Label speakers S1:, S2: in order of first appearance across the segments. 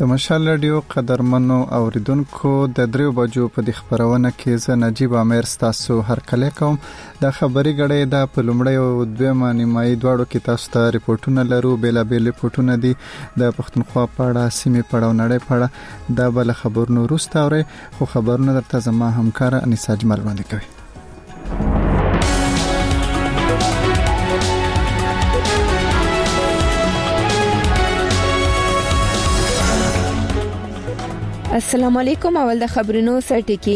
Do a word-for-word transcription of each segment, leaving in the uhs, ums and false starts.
S1: د مشال رادیو قدرمنو اوریدونکو د دریو بجو په د خبرونه کې ز نجیب امیر تاسو هر کله کوم د خبري غړې د پلومړی او دویمه نیمایي دواړو کې تاسو ته ریپورتونه لرو بیل بیل ریپورتونه دي د پښتونخوا په اړه سیمې په اړه نړۍ په اړه د بل خبرونو وروسته اوري خو خبرونه درته زما همکار انیسا جمال وړاندې کوي.
S2: السلام علیکم. اول د خبرونو سرټکی.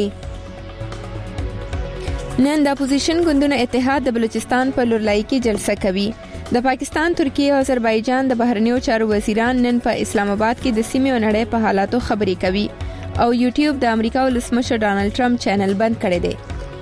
S2: نن د اپوزیشن ګوندونو اتحاد د بلوچستان په لورلای کې جلسه کوي. د پاکستان، ترکیه او آذربایجان د بهرنیو چارو وزیران نن په اسلام آباد کې د سیمې او نړۍ په حالاتو خبرې کوي او یوټیوب د امریکا ولسمشر ډانلډ ټرمپ چینل بند کړی دی.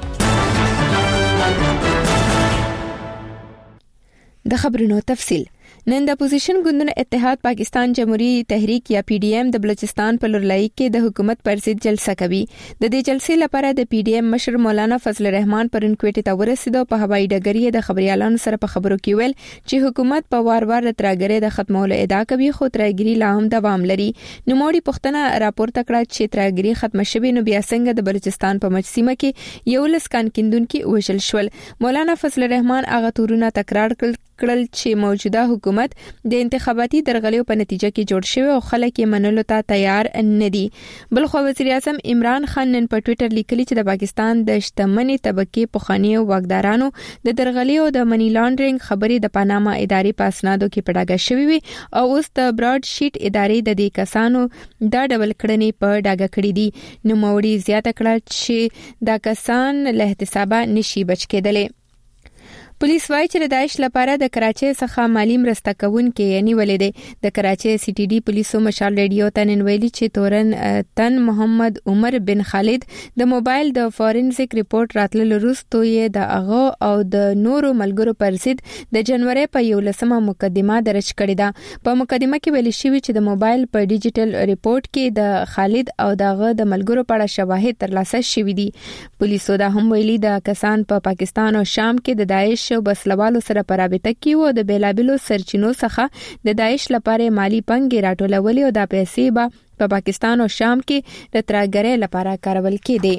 S2: د خبرونو تفصیل. نن د اپوزیشن ګوندونو اتحاد پاکستان جمهوریت تحریک یا پی ډی ایم د بلوچستان په لورلای کې د حکومت پر ضد جلسه کوي. د دې جلسې لپاره د پی ډی ایم مشر مولانا فضل الرحمن پرون کوټې ته ورسېد. په هوایي ډګر د خبريالانو سره په خبرو کې ویل چې حکومت په وار وار ترګری د ختمولو ادعا کوي خو ترګری لا هم دوام لري. نو موړي پښتنه راپورته کړه چې ترګری ختم شوه نو بیا څنګه د بلوچستان په مجسمه کې یو لس کان کیندونکو وشل شول. مولانا فضل الرحمن هغه تورونه تکرار کړل کړل چې موجوده حکومت د انتخاباتي درغلیو په نتیجه کې جوړ شوی او خلک یې منلو ته تیار نه دي. بل خو وزیر اعظم عمران خان نن په ټوئیټر لیکلی چې د پاکستان د شتمنۍ طبقه پخوانی واکدارانو د درغلیو د منی لانډرینګ خبرې د پاناما ادارې په اسنادو کې پډاګه شوی وي او اوس د براډ شیټ ادارې د دې کسانو د ډبل کړنې په ډاګه کړې دي. نو موړي زیاته کړه چې دا کسان له احتسابه نشي بچ کېدلې. پولیس وايي چې د داعش لپاره د کراچۍ څخه مالی مرسته کوونکي نیولې دي. د کراچۍ سی ټي ډي پولیسو مشال ریډیو ته نن ویلي چې تورن تن محمد عمر بن خالد د موبایل د فورنزیک ریپورت راتللو وروسته یې د هغه او د نورو ملګرو پر ضد د جنوري په یولسمه مقدمه درج کړې ده. په مقدمه کې ویل شوی چې د موبایل په ډیجیټل ریپورت کې د خالد او دغه د ملګرو په اړه شواهد ترلاسه شوي دي. پولیسو دا هم ویلي د کسان په پا پاکستان او شام کې د داعش بسلوالو سره په رابطه کې و د بیلابلو سرچینو څخه د داعش لپاره مالی پنګې راټولولې او د پیسې به په پاکستان او شام کې د ترګری لپاره کارول کېدي.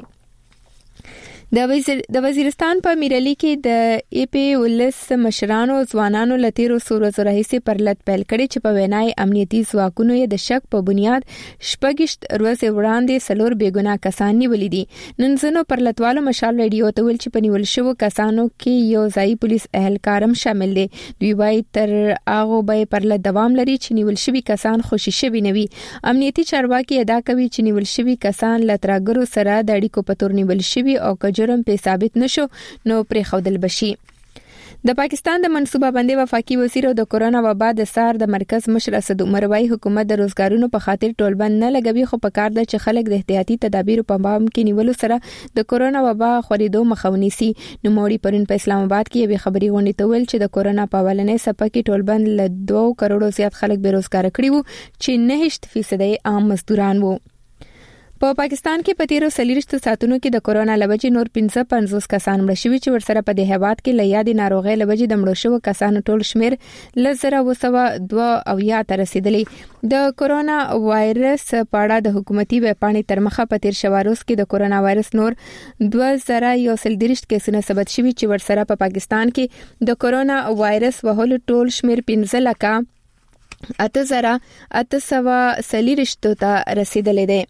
S2: د وزیر د وزیرستان په میرلی کې د ای پی ولس مشرانو ځوانانو لتیرو سورو زرهسي پر لټ پیل کړي چې په وینای امنیتي ځواکونو یې د شک په بنیاد شپږشت ورځې وړاندې سلور بیګنا کسان نیولې دي. نن زنو پر لټوالو مشال ریډیو ته ویل چې په نیول شوو کسانو کې یو ځای پولیس اهلکارم شامل دي. دوی وايي تر هغه به پر لټ دوام لري چې نیول شوی کسان خوشي شوي نوي. امنیتي چارواکي ادا کوي چې نیول شوی کسان لترګرو سره د اړیکو په تور نیول شوی او جرم په ثابت نشو نو پرې خودل بشي. د پاکستان د منصوبه بندي وفاقي وزیر او د کورونا وبا د سار د مرکز مشر اسد عمر وايي حکومت د روزګارونو په خاطر ټولبند نه لګوي خو په کار ده چې خلک د احتیاطي تدابیر په پام کې نیولو سره د کورونا وبا خوريدو مخاوني سي. نو موړي پرون په اسلام آباد کې یو خبري غونډه ته ویل چې د کورونا په اولنې سپه کې ټولبند له دوه کروڑو زیات خلک بیروزګار کړي وو چې نه فیصد عام مزدوران وو. په پا پاکستان کې په تیرو سلیرشتو ساتونو کې د کورونا لوجې نور پنځه پنځوس کسان مړ شوي چې ورسره په دې هیواد کې له یادې ناروغۍ لوجې د مړو شوو کسانو ټول شمیر لزره وسوه دوه اویا ته رسیدلی. د کورونا وایرس په اړه د حکومتي ویبپاڼې تر مخه په تیر شوه روز کې د کورونا وایرس نور دوه زره یو سل دېرش کیسونه ثبت شوي چې ورسره په پا پاکستان کې د کورونا وایرس وهلو ټول شمیر پنځه لکه اته زره اته سوه سلیرشتو ته رسیدلی دی.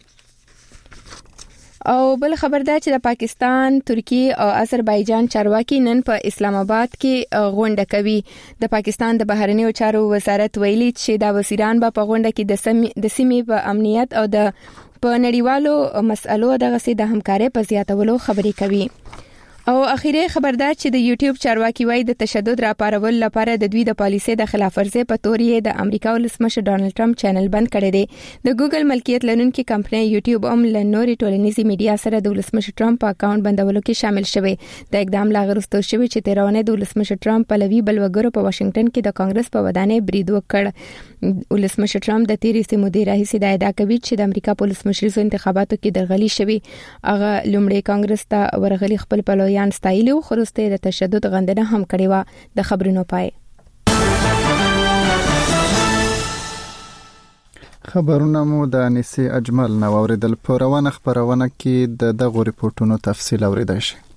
S2: او بل خبر ده چې د پاکستان، ترکیه او آذربایجان چارواکي نن په اسلام آباد کې غونډه کوي. د پاکستان د بهرنیو چارو وزارت ویلي چې دا وزیران به په غونډه کې د سیمې په امنیت او د په نړیوالو مسألو دغه سي د همکارۍ په زیاتولو خبرې کوي. او اخیری خبر ده چې د یوټیوب چارواکي وايي د تشدد راپارول لپاره د دوی د پالیسۍ د خلاف ورزي په تور یې د امریکا ولسمشر ډانلډ ټرمپ چینل بند کړی دی. د ګوګل ملکیت لرونکي کمپنۍ یوټیوب هم له نوري ټولنیزي میډیا سره د ولسمشر ټرمپ اکاونټ بندولو کې شامل شوی. د اقدام لا غرستو شوی چې تیرونه د ولسمشر ټرمپ په لوي بل وګړو په واشنگټن کې د کانګرس په ودانۍ برید وکړ. ولسمشر ټرمپ د تیرې سمودي راهیسې د ادعا کوي چې د امریکا په ولسمشریزو انتخاباتو کې درغلي شوی. هغه لومړی کانګرس ته ورغلي خپل پلویان ستایلو خو وروسته د تشدد غندنه هم کړې و. د خبرونو پای.
S1: خبرونه مو د انیسي اجمل نو اوریدل په روانه خبرونه کې د دغه ریپورتونو تفصیل اوریدای شي.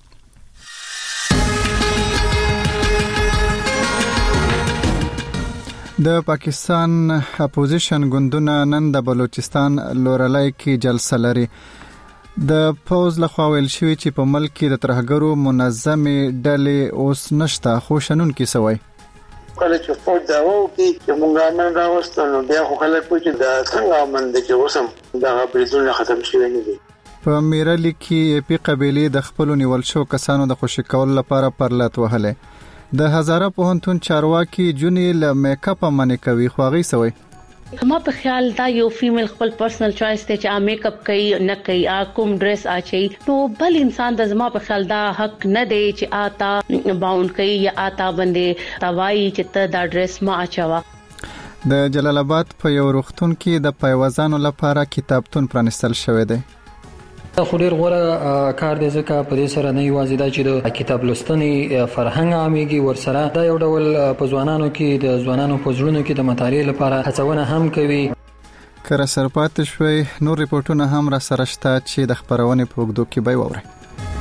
S1: د پاکستان اپوزیشن ګوندونه نن د بلوچستان لورلای کې جلسه لري. د پوز لخوا ویل شوی چې په ملک کې د ترهګرو منظمې ډلې اوس نشته، خو شنن کې سوی
S3: کله چې فوج دا وو کې موږ نن راوستل بیا خو کله چې دا څنګه مند چې اوسم دا بریدونه ختم شوی نه دي.
S1: په میرلی کې پی قبيله د خپل نیول شو کسانو د خوشی کول لپاره پرلط وهله. د هزاره پوهنتون چارواکي جونی ل میک اپ باندې کوي خو غي سوی.
S4: ما په خیال دا یو فیمیل خپل پرسنل چوائس ته چې میک اپ کوي نه کوي کوم ډریس اچي نو بل انسان د زما په خیال دا حق نه دی چې آتا باوند کوي یا آتا باندې توای چې ته دا ډریس ما اچوا.
S1: د جلال آباد په یو روغتون کې د پایوازانو لپاره کتابتون پرانستل شوی دی.
S5: خو ډیر غوړه کار دی ځکه په دې سره نه یوازې دا چې د کتاب لوستنې فرهنګ عامېږي ورسره دا یو ډول په ځوانانو کې د ځوانانو په زړونو کې د مطالعې لپاره هڅونه هم کوي.
S1: کر سرپات شوي نور ریپورتونه هم را سره شته چې د خبرونه په وګړو کې به ووري.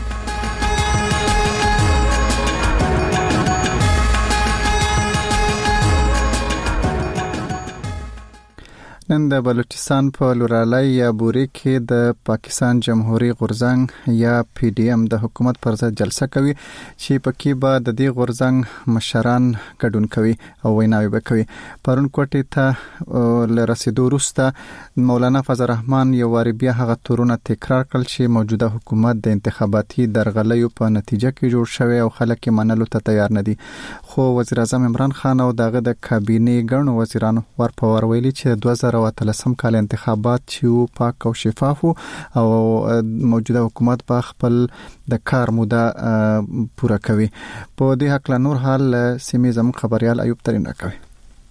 S1: نن د بلوچستان په لورالای یا بوري کې د پاکستان جمهوریت غورځنګ یا پی ډی ایم د حکومت پر ضد جلسه کوي چې پکې به د دې غورځنګ مشران ګډون کوي او ویناوي وکوي. پرون کوټې ته لرسیدو وروسته مولانا فضل الرحمن یو واری بیا هغه تورونه تکرار کړل چې موجوده حکومت د انتخاباتي درغلیو په نتیجه کې جوړ شوی او خلک منلو ته تیار نه دي. خو وزیر اعظم عمران خان او دغه د کابینه ګڼو وزیرانو ورپور ویلي چې دوه زره او اتلسم کال انتخابات چې پاک او شفاف او موجوده حکومت په خپل د کار موده پوره کوي. په دې حق له نور حال سیمې زموږ خبريال ایوب ترين راکوي.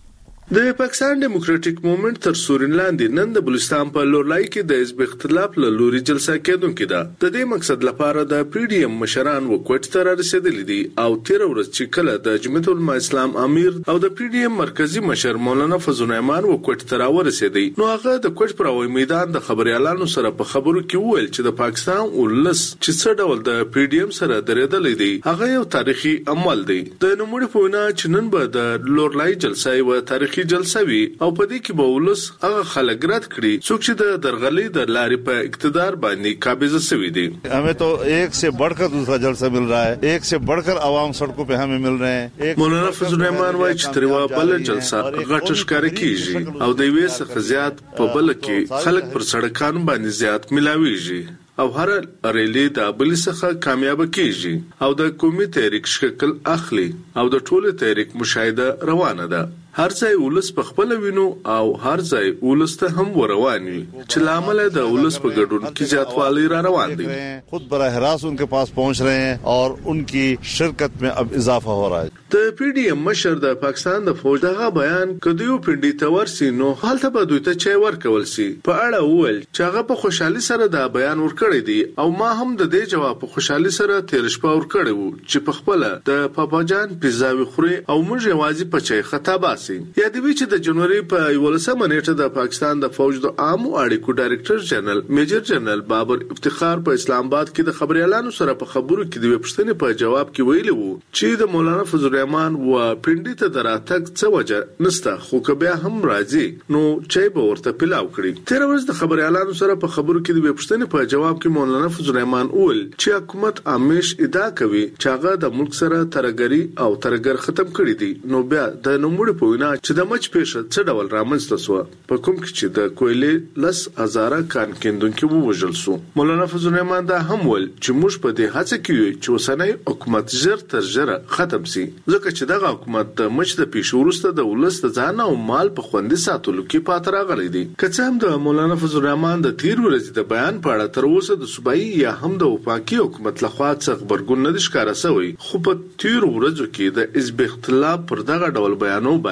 S6: د پاکستان ډیموکراټک موومېنټ تر سورین لاندې نن د بلوچستان په لورلای کې د حزب اختلاف له لوري جلسه کېدونکې ده. د دې مقصد لپاره د پی ډی ایم مشران وکوټ ته رسیدلي دي او تیر ورځ چې کله د جمعیت العلماء اسلام امیر او د پی ډی ایم مرکزی مشر مولانا فضل الرحمن وکوټ ته راورسېدي نو هغه د کوټ پر وای میدان د خبريالانو سره په خبرو کې وویل چې د پاکستان ولس چې څه ډول د پی ډی ایم سره درېدلې دي هغه یو تاریخي عمل دی. د نوموړي په وینا چې نن به د لورلای جلسه یو تاریخي جلسه وی او په دې کې به ولس هغه خلک رد کړي څوک چې د درغلي د لارې په اقتدار باندې قابض شوی دي.
S7: हमें तो एक से बढ़कर दूसरा जलसा मिल रहा है, एक से बढ़कर आवाम सड़कों पे हमें मिल रहे हैं.
S6: مولانا فضل الرحمن وايي چې تروا بل جلسه غټ ښکار کیږي او د وې څخه زیات په بل کې خلک پر سړکانو باندې زیات ملاويږي او هر ریلی د بل څخه کامیاب کیږي او د قومي تحریک شکل اخلي او د ټوله تحریک مشاهده روانه ده. هر ځای ولس په خپل وینو او هر ځای ولس ته هم ورواني چې لامل د ولس په ګډون کې زیاتوالی را روان دي.
S7: خود براه راست उनके पास पहुंच रहे हैं और उनकी शिरकत में अब इजाफा हो रहा है.
S6: د پی ډی ایم مشر د پاکستان د فوج دغه بیان کدیو پنډي تورسي نو حالت به دوی ته چي ورکول سي په اړه وویل چې هغه په خوشحالي سره د بیان ورکړی دی او ما هم د دې جواب په خوشحالي سره تیر شپه ورکړی وو چې په خپل د پاپاجان پیزاوي خوري او موږ یوازې په چي خطا باسي. یا د وی چې د جنوري په یولسمه نیټه د پاکستان د فوج د عامو اړیکو ډایرکټر جنرال میجر جنرال بابر افتخار په اسلام آباد کې د خبريالانو سره په خبرو کې د پښتنې په جواب کې ویلي وو چې د مولانا فضل الرحمن و پنډي ته دراتک څه وجه نسته خو کبه هم راځي نو چې به ورته پلاو کړی. تیر ورځ د خبريالانو سره په خبرو کې د پښتنې په جواب کې مولانا فضل الرحمن اول چې حکومت امیش ادعا کوي چې هغه د ملک سره ترګری او ترګر ختم کړی دي نو بیا د نوموړي په وینا چې د مچ پیښه څه ډول رامنځته شو په کوم کې چې د کویلې لس هزاره کان کیندونکو ووژل شو. مولانا فضل الرحمن دا هم ول چې موږ په دې هڅه کې یو چې وسنۍ حکومت زر تر زر ختم شي ځکه چې دغه حکومت د مچ د پیښو وروسته د ولس د ځان او مال په خوندې ساتلو کې پاتې راغلی دی. که څه هم د مولانا فضل الرحمن د تیر ورځې د بیان په اړه تر اوسه د صوبایي یا هم د وفاقي حکومت لخوا څخه خبرګون نه ښکارا شوی خو په تیر ورځو کې د حزب اختلاف پر دغه ډول بیانو باندې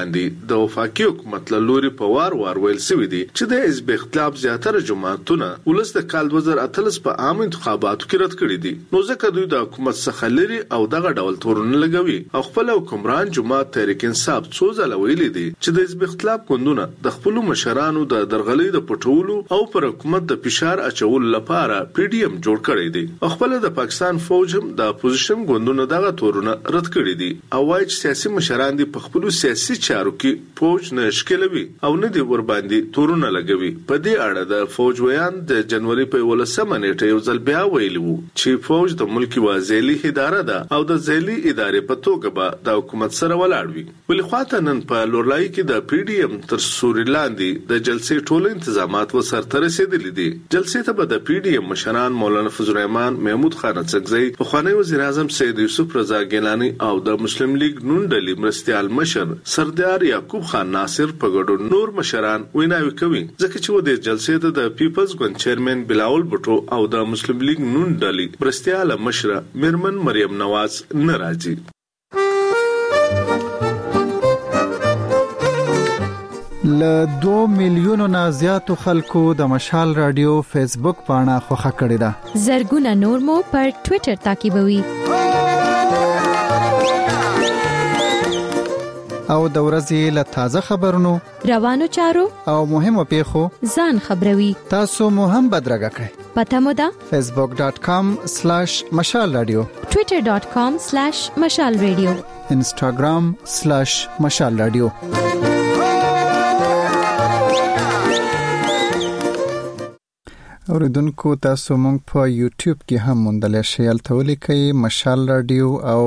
S6: وړاندې د وفاقي حکومت له لوري په وار وار ویل شوی دی چې د حزب اختلاف زیاتره جماعتونه ولس د کال دوه زره اتلس په عام انتخاباتو کې رد کړی دي، نو ځکه دوی د حکومت څخه لري او دغه ډول تورونه لګوي او خپل حکمران جماعت تحریک انصاف څو ځله ویلي دي چې د حزب اختلاف ګوندونه د خپل مشرانو د درغلۍ د پټولو او پر حکومت د فشار اچولو لپاره پی ډی ایم جوړ کړی دی. خپل د پاکستان فوج هم د اپوزیشن ګوندونو دغه تورونه رد کړی دي او وايي چې سیاسي مشران دي په خپل سیاسي چارو کې فوج نه شکلوي او نه دی ور باندې تورونه لګوي. په دې اړه د فوج ویان د جنوري په ولسمه نیټه یو ځل بیا ویلي وو چې فوج د ملکی وازیلی اداره ده او د ځېلي ادارې په توګه به د حکومت سره ولاړ وي. ولې خواته نن په لورلای کې د پی ډی ایم تر سوري لاندې د جلسې ټول انتظامات وسرته رسیدلي دي. جلسې ته به د پی ډی ایم مشران مولانا فضل الرحمن، محمود خان اڅکزی، پخوانی وزیر اعظم سید یوسف رضا ګیلانی او د مسلم لیگ نون ډلې مرستیال مشر سردار یعقوب خان ناصر په ګډون نور مشران ویناوي کوي، ځکه چې و دې جلسې ته د پیپلز ګوند چیرمن بلاول بټو او د مسلم لیگ نون ډلې مرستیال مشر میرمن مریم نواز نه راځي.
S1: له دو میلیونو نه زیاتو خلکو د مشال رادیو فیسبوک پاڼه خوښه کړې ده.
S8: زرګونه نور مو پر ټوئیټر تعقیبوي
S1: او د ورځې له تازه خبرونو،
S8: روانو چارو
S1: او مهمو پیښو
S8: ځان خبروي.
S1: تاسو مو هم بدرګه کړئ.
S8: پته مو ده
S1: facebook dot com slash مشال رادیو،
S8: twitter dot com slash مشال رادیو،
S1: instagram slash مشال رادیو. اوریدونکو تاسو مونږ په یوټیوب کې هم موندل شئ، الته ولیکئ مشال رادیو او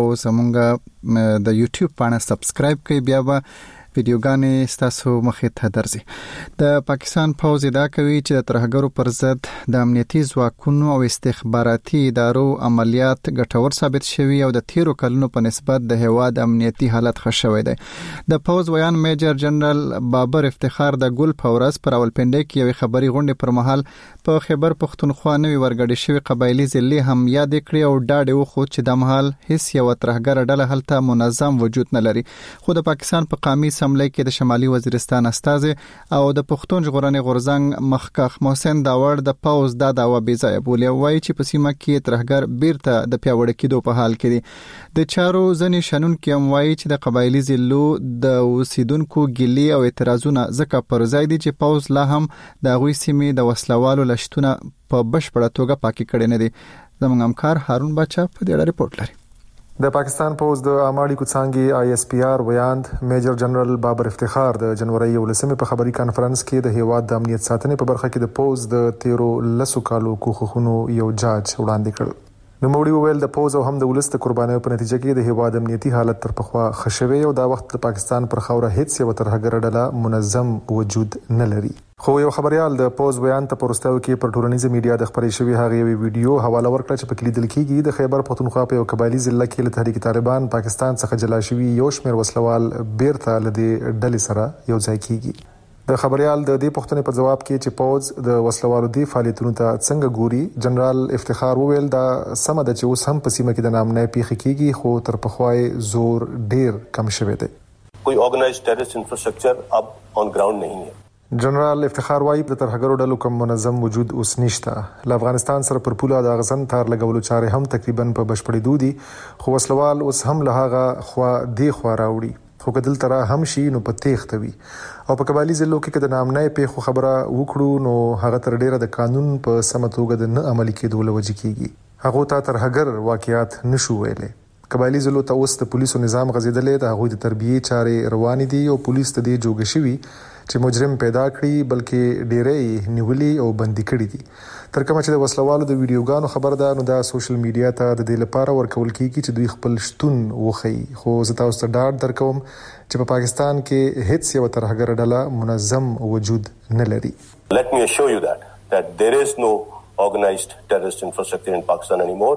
S1: زمونږ د یوټیوب پاڼه سبسکرایب کړئ، بیا به ویډیوګانې ستاسو مخې ته درځي. د پاکستان پوځ ادعا کوي چې د ترهګرو پر ضد د امنیتي ځواکونو او استخباراتي ادارو عملیات ګټور ثابت شوي او د تیرو کلونو په نسبت د هیواد امنیتي حالت ښه شوی دی. د پوځ ویان میجر جنرال بابر افتخار د ګل په ورځ پر راولپنډۍ کې یوې خبري غونډې پر مهال په خیبر پختونخوا نوې ورګډې شوی قبایلی ضلع هم یاد کړی او ډاډ وخوت چې د مهال هیڅ یو ترهګر ډله هلته منظم وجود نه لري. خو د پاکستان په قومي اسمبلی کې د شمالي وزیرستان استازي او د پښتون ژغورنې غورځنګ مخکخ محسن داوړ د پوز د داوا بي ځای بولی وایي چې په سیمه کې ترهګر بیرته د پیاوړ کېدو په حال کې دي. د چارو ځنې شنن کې هم وایي چې د قبایلی ضلعو د اوسیدونکو ګیلي او اعتراضونه ځکه پر ځای دي چې پوز لا هم د غوي سیمې د وسلوالو لشتونه په بشپړه توګه پاکي کړي نه دي. زموږ همکار هارون بچا په دې اړه رپورت لري.
S9: د پاکستان پوز د اماړي کوڅانګي آی اس پی آر ویاند میجر جنرال بابر افتخار د جنوري ولسمه په خبري کانفرنس کې د هیواد د امنیت ساتنې په برخه کې د پوز د تیرو لسو کالو کوخونو یو جاج وړاندې کړ. نو موړي وویل د پوز او هم د ولست قربانیو په نتیجه کې د هیواد امنیتي حالت تر پخوا خښوي او دا وخت د پاکستان پر خوره هیڅ یو ترهګر ډله منظم وجود نه لري. خو یو خبريال د پوز بیان ته پرستاو کې پر ټولنیزه میډیا د خبري شوی هغه یو ویډیو حواله ورکړه چې په کلیدل کېږي د خیبر پختونخوا په یو قبایلی ضلع کې له تحریک طالبان پاکستان څخه جلا شوی یو شمېر وسلوال بیرته لدی ډلې سره یو ځای کېږي. د خبريال د دې پوښتنې په جواب کې چې پوز د وسلوالو دی فعالیتونو ته څنګه ګوري، جنرال افتخار وویل دا سم ده چې اوس هم په سیمه کې د نام نه پیخي کېږي خو تر پخوای زور ډیر کم شوی دی.
S10: کوئی آرګنایزډ ټیرریسټ انفراسټرکچر اب آن ګراوند نہیں ہے.
S9: جنرال افتخار وايي د ترهګرو ډلو کوم منظم وجود اوس نشته. له افغانستان سره پر پوله د غزن تار لګولو چارې هم تقریبا په بشپړې دودي، خو وسلوال اوس هم له هغه خوا دی خوا راوړي. خو کدل ترا هم شي نو په تېختوي او په قبایلی ضلعو کې کده نامنه په خبره وکړو نو هغه تر ډیره د قانون په سمتوګه د نه عملي کېدو لوجه کیږي. هغه ته ترهګر واقعیات نشو ویلې. قبایلی ضلعو ته اوس د پولیسو نظام غزیدلې د هغوی د تربیه چارې روان دي او پولیس ته دی جوګ شوی چې مجرم پیدا کړي بلکې ډېرې نیولي او بندي کړي دي. تر کومه چې د وسلوالو د ویډیوګانو خبر ده نو دا سوشل میډیا ته د دې لپاره ورکول کیږي چې دوی خپل شتون وخی. خو زه تاسو ته ډاډ درکوم چې په پاکستان کې هیڅ یو ترهګر ډله منظم وجود نه لري.
S10: Let me assure you that that there is no organized terrorist infrastructure in Pakistan anymore.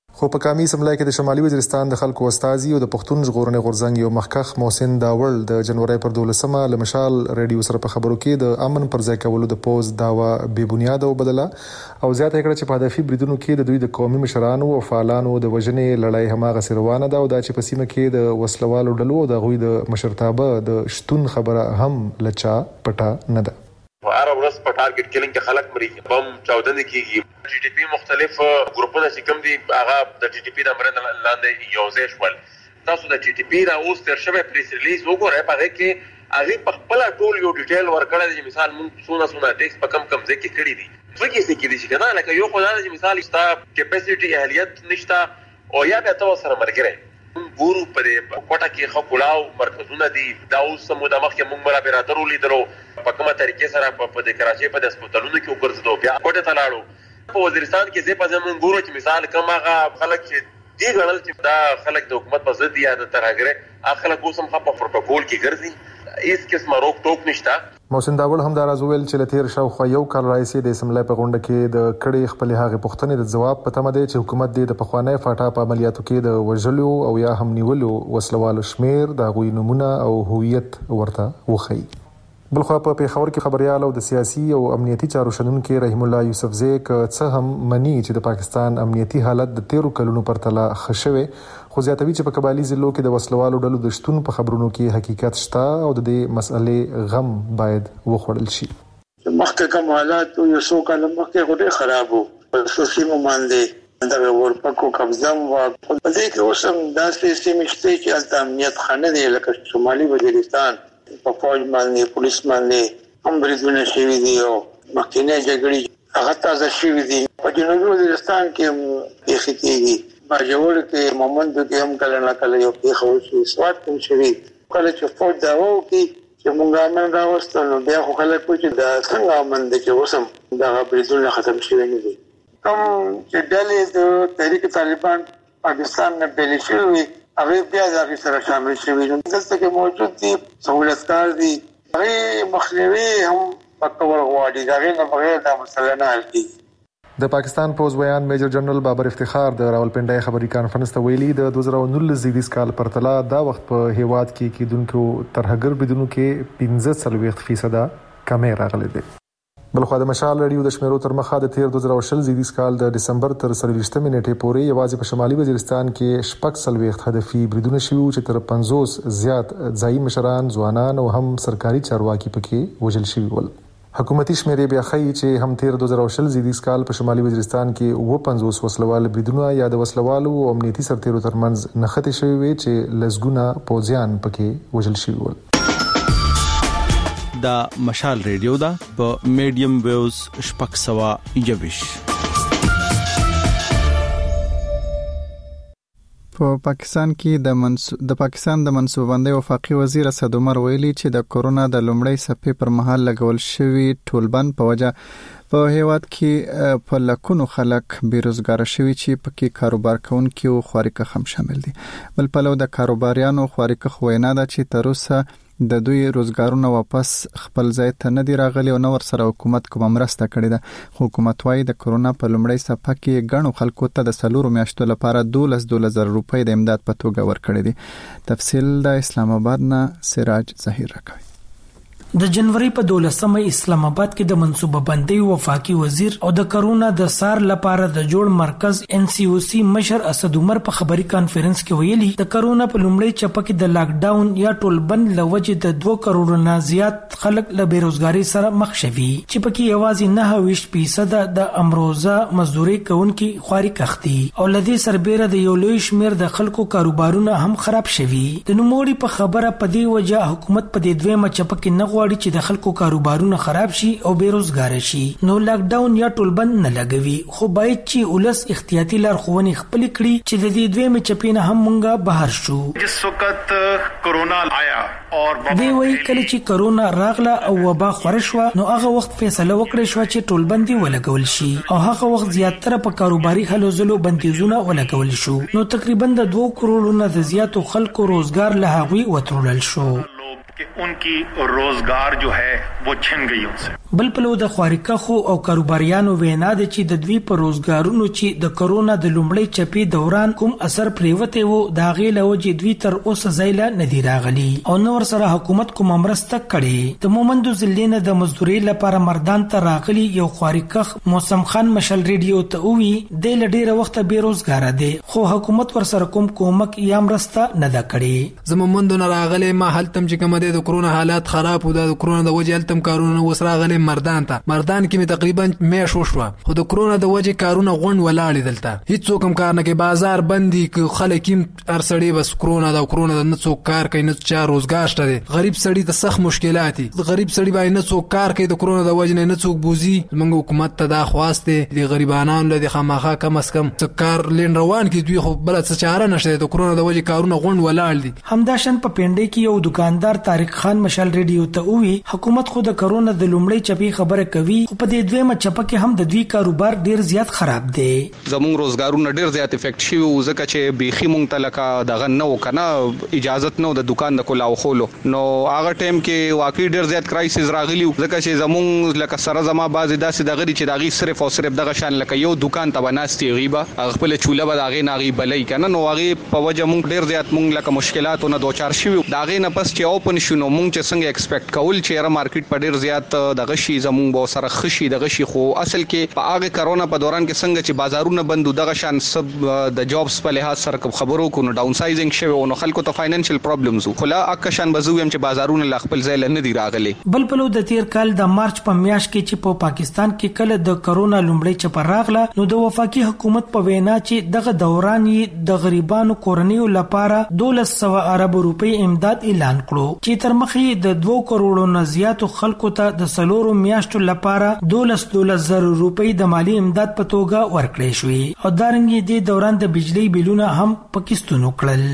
S9: خو په کامي سملای کې د شمالي وزیرستان د خلکو استازي او د پښتون ژغورنې غورځنګ یو مخکخ محسن داول د جنوري پر دولسمه له مشال رادیو سره په خبرو کې د امن پر ځای کولو د پوز داوا بے بنیاده وبدله او زیاته کړه چې په هدفي بریدونو کې د دوی د قومي مشرانو او فعالانو د وژنې لړۍ هماغه سروانه ده او د چې په سیمه کې د وسلوالو ډلو د غوي د مشرتابه د شتون خبره هم لچا پټه نه ده.
S11: هر ورځ په ټارګټ کلینګ کې خلک مري بم چاودنه کیږي. جی ټي پی مختلف ګروپونه چې کوم دي هغه د جی ټي پی د امرن لاندې یوځای شول. تاسو د جی ټي پی را اوس تر شوه پریس ریلیز وګورئ په هغه کې هغه په خپل ټول یو ډیټیل ورکړی دی. مثال مونږ څونه څونه ټیکس په کم کم ځای کې کړی دي. څه کې څه کې دي چې کنه لکه یو خدای چې مثال ستا کیپاسټي اهلیت نشته او یا به تاسو سره مرګره ګورو په کوټه کې خو کلاو مرکزونه دي. دا اوس سمو د مخکې مونږ را براترو لیدلو په کومه طریقې سره په د کراچۍ په هسپتالونو کې وګرځېدو بیا کوټه ته لاړو. په وزیرستان کې زه په زمون ګورو چې مثال کوم هغه خلک چې دی غړل چې دا خلک د حکومت په ضد یا د ترهګره اخلک اوسم خپل پروتوکول کې ګرځي هیڅ قسمه روک ټوک نشته.
S9: محسن داول هم دا راځول چې لتیر شاوخوا یو کال راځي د اسمبلی په غونډه کې د کړي خپل هغه پښتنې د جواب په تمه دی چې حکومت د پخوانی فاټا په عملیاتو کې د وژلو او یا هم نیولو وسلوالو شمیر د غوي نمونه او هویت ورته وخی. بلخوا په پیښور کې خبريال او د سیاسي او امنیتي چارو شنونکو رحیم الله یوسفزی ک څه هم منی چې د پاکستان امنیتي حالت د تیرو کلونو پر تله خښوي خو زیاتوي چې په قبایلی ضلعو کې د وسلوالو ډلو د شتون په خبرونو کې حقیقت شته او د دې مسئلې غم باید وخوړل شي.
S3: مخکې کوم حالات یو څو کاله مخکې غوډه خرابو په سیمو باندې دا ورپکو قبضم وا په دې کې اوسم داسې سیمې شته چې الته امنیت خانه دی لکه شمالي وزیرستان په فوج باندې پولیس باندې هم بریدونه شوي دي او مخکینه جګړې هغه تازه شوي دي. په جنوبي وزیرستان کې یې خېږي باجوړ کې مومند کې هم کله نه کله یو کې خو شي سواد کوم شوي کله چې فوج دا وو کې چې مونږه من راوستل نو بیا خو خلک کوچ دا څنګه من دي چې اوسم دا بریدونه ختم شوي نه دي. کوم چې ډلې د تحریک طالبان پاکستان نه بیل شوي هغه بیا ځای سره شامل شوي نو دلته کې موجود دي سہولتکار دي هغه مخنیوي هم پکور غواړي دا غیر نه بغیر دا مسله نه حل کیږي.
S9: د پاکستان پوز ویان میجر جنرال بابر افتخار د راولپنډای خبري کانفرنس ته ویلي د دوه زره نولس زیږدیز کال پرتله دا وخت په هیواد کې کیدونکو ترهګر بدونو کې پنځه څلوېښت فیصد کمې راغلي دي. بلخو د مشال رادیو د شمیرو تر مخه د تیر دوه زره شل زیږدیز کال د دسمبر تر څلوېښتمې نیټې پورې یوازې په شمالي وزیرستان کې شپږ څلوېښت هدفي بریدونه شوي چې تر پنځوس زیات ځایي مشران ځوانان او هم سرکاري چارواکي پکې وژل شوي ول. حکومتي شمیرې بیا ښیي چې هم تیر دوه زره شل زیږدیز کال په شمالي وزیرستان کې اووه پنځوس وسلوال بریدونه یا د وسلوالو او امنیتي سرتیرو ترمنځ نښتې شوي وي چې لسګونه پوځیان پکې وژل شوي ول.
S12: دا مشال ریډیو دا په میډیم ویوز شپږ سوه یوویش.
S1: په پاکستان کې د منسو... د پاکستان د منصوببندۍ وفاقي وزیر اسد عمر ویلي چې د کورونا د لومړۍ څپې پر مهال لګول شوی ټولبند په وجه په هیواد کې په لکونو خلک بیروزګار شوي چې پکې کاروبار کوونکي او خواریکخ هم شامل دي. بل پلو د کاروباریانو خواریکخ وینا ده چې تر اوسه د دوی روزګارونه واپس خپل ځای ته نه دی راغلي او نو ور سره حکومت کوم مرسته کړې ده. حکومت وايي د کورونا په لومړۍ څپه کې غنو خلکو ته د سلورو میاشتو لپاره دولس دولس زره روپۍ د امداد په توګه ورکړي دي. تفصیل د اسلام آباد نه سراج ظهیر راکوي.
S13: د جنوري په دولسمه اسلام آباد کې د منصوبه بندۍ وفاقي وزیر او د کرونا د سار لپاره د جوړ مرکز ان سی او سی مشر اسد عمر په خبري کانفرنس کې ویلي د کرونا په لومړۍ چپه کې د لاک ډاون یا ټول بند لوجه د دوه کروڑ نه زیات خلک له بیروزګاری سره مخ شوي چې پکې یوازې نه ویشت فیصد د امروزه مزدوري کوونکي خواري کختی او لدی سربېره د یو لوی شمیر د خلکو کاروبارونه هم خراب شوي. د نوموړي په خبره په دې وجه حکومت په دې دویمه چپه کې نه غواړي چې د خلکو کاروبارونه خراب شي او بیروزګار شي نو لاک ډاون یا ټول بند نه لګوي خو باید چې ولس احتیاطي لارښوونې خپل کړي چې د دې دویمه چپې نه هم مونږه بهر شو.
S14: جس وخت کورونا آیا اور
S13: دی وی کله چې کورونا راغله او وبا خور شو نو هغه وخت فیصله وکړه شو چې ټول بندي ولګول شي او هغه وخت زیاتره په کاروباري هلو ځلو بندیزونه ولګول شو نو تقریبا د دوه کروڑ نه زیاتو خلکو روزګار له هغوی وترول شو.
S14: कि उनकी रोजगार जो है वो छिन गई उनसे।
S13: بل پلو د خوارکه خو او کاروباریانو وینا د چې د دوی په روزګارونو چې د کرونا د لومړۍ چپی دوران کوم اثر پریوته وو دا غیله و چې دوی تر اوسه ځایله ندی راغلي او نور سره حکومت کوم امرسته کړي. د مومندو ضلع د مزدوري لپاره مردان ته راغلي یو خوارکه موسم خان مشل ریډیو ته وی د لډیره وخت به روزګار دي خو حکومت ور سره کوم کومک یا امرسته نه دا کړي.
S15: زمومندو نه راغلي ما هلتم چې کوم د کرونا حالات خراب و د کرونا د وجه هلتم کارونه وسراغلي مردان ته مردان کې می تقریبا مې شو شو خو د کرونا د وجه کارونه غون ولاړ دلته هیڅ څوک هم کار نه کوي بازار بندي ک خلک هم ارسړي بس کرونا د کرونا د نه څوک کار کوي نه چا روزګار شته غریب سړی ته سخت مشکلات دي غریب سړی باندې نه څوک کار کوي د کرونا د وجه نه څوک بوزي موږ حکومت ته دا خواسته دي غریبانو له خامخا کم اس کم کار لین روان کی دوی خو بل څه چاره نشته د کرونا د وجه کارونه غون ولاړ دي.
S13: همداشن په پنده کې یو دکاندار طارق خان مشال ریډیو ته وی حکومت خو د کرونا د لومړۍ چپی خبره کوي خو په دې دویمه چپه کې هم د دوی کاروبار ډیر زیات خراب دی.
S16: زموږ روزګارونه ډیر زیات افیکټ شي او ځکه چې بيخي مونږ ته لکه دغه نو کنه اجازه نو د دکان د کولاو خولو نو هغه ټیم کې واقعي ډیر زیات کرایسس راغلی ځکه چې زموږ لکه سره زما بعضی داسې دغه چې دغه صرف او صرف دغه شان لکه یو دکان ته بناستي غیبه خپل چوله به دغه ناغي بلې کنه نو هغه په وجه مونږ ډیر زیات مونږ لکه مشکلاتونه دوچار شي دغه نه پس چې اوپن شونه مونږ چې څنګه ایکسپیکټ کول چې را مارکیټ په ډیر زیات دغه شي زموږ به سره خشي دغه شي خو اصل کې په هغه کرونا په دوران کې څنګه چې بازارونه بندو دغه شان سب د جابس په لحاظ سره خبرو کو نو ډاون سایزینګ شوی او خلکو ته فاینانشل پرابلمز خو لا اکشان بزویم چې بازارونه ل خپل ځای نه دی راغلي.
S13: بل پلو د تیر کال د مارچ په میاشت کې چې په پاکستان کې کله د کرونا لومړی چپ راغله نو د وفاقي حکومت په وینا چې دغه دوران یې د غریبانو کورنیو لپاره دولس سوه ارب روپۍ امداد اعلان کړو چې تر مخې د دوه کروڑو نه زیاتو خلکو ته د سلورو میاشتو لپاره دولس دولس زر روپۍ د مالی امداد په توګه ورکړې شوې او دارنګې د دوران د بجلی بیلونه هم پاکستانو کړل.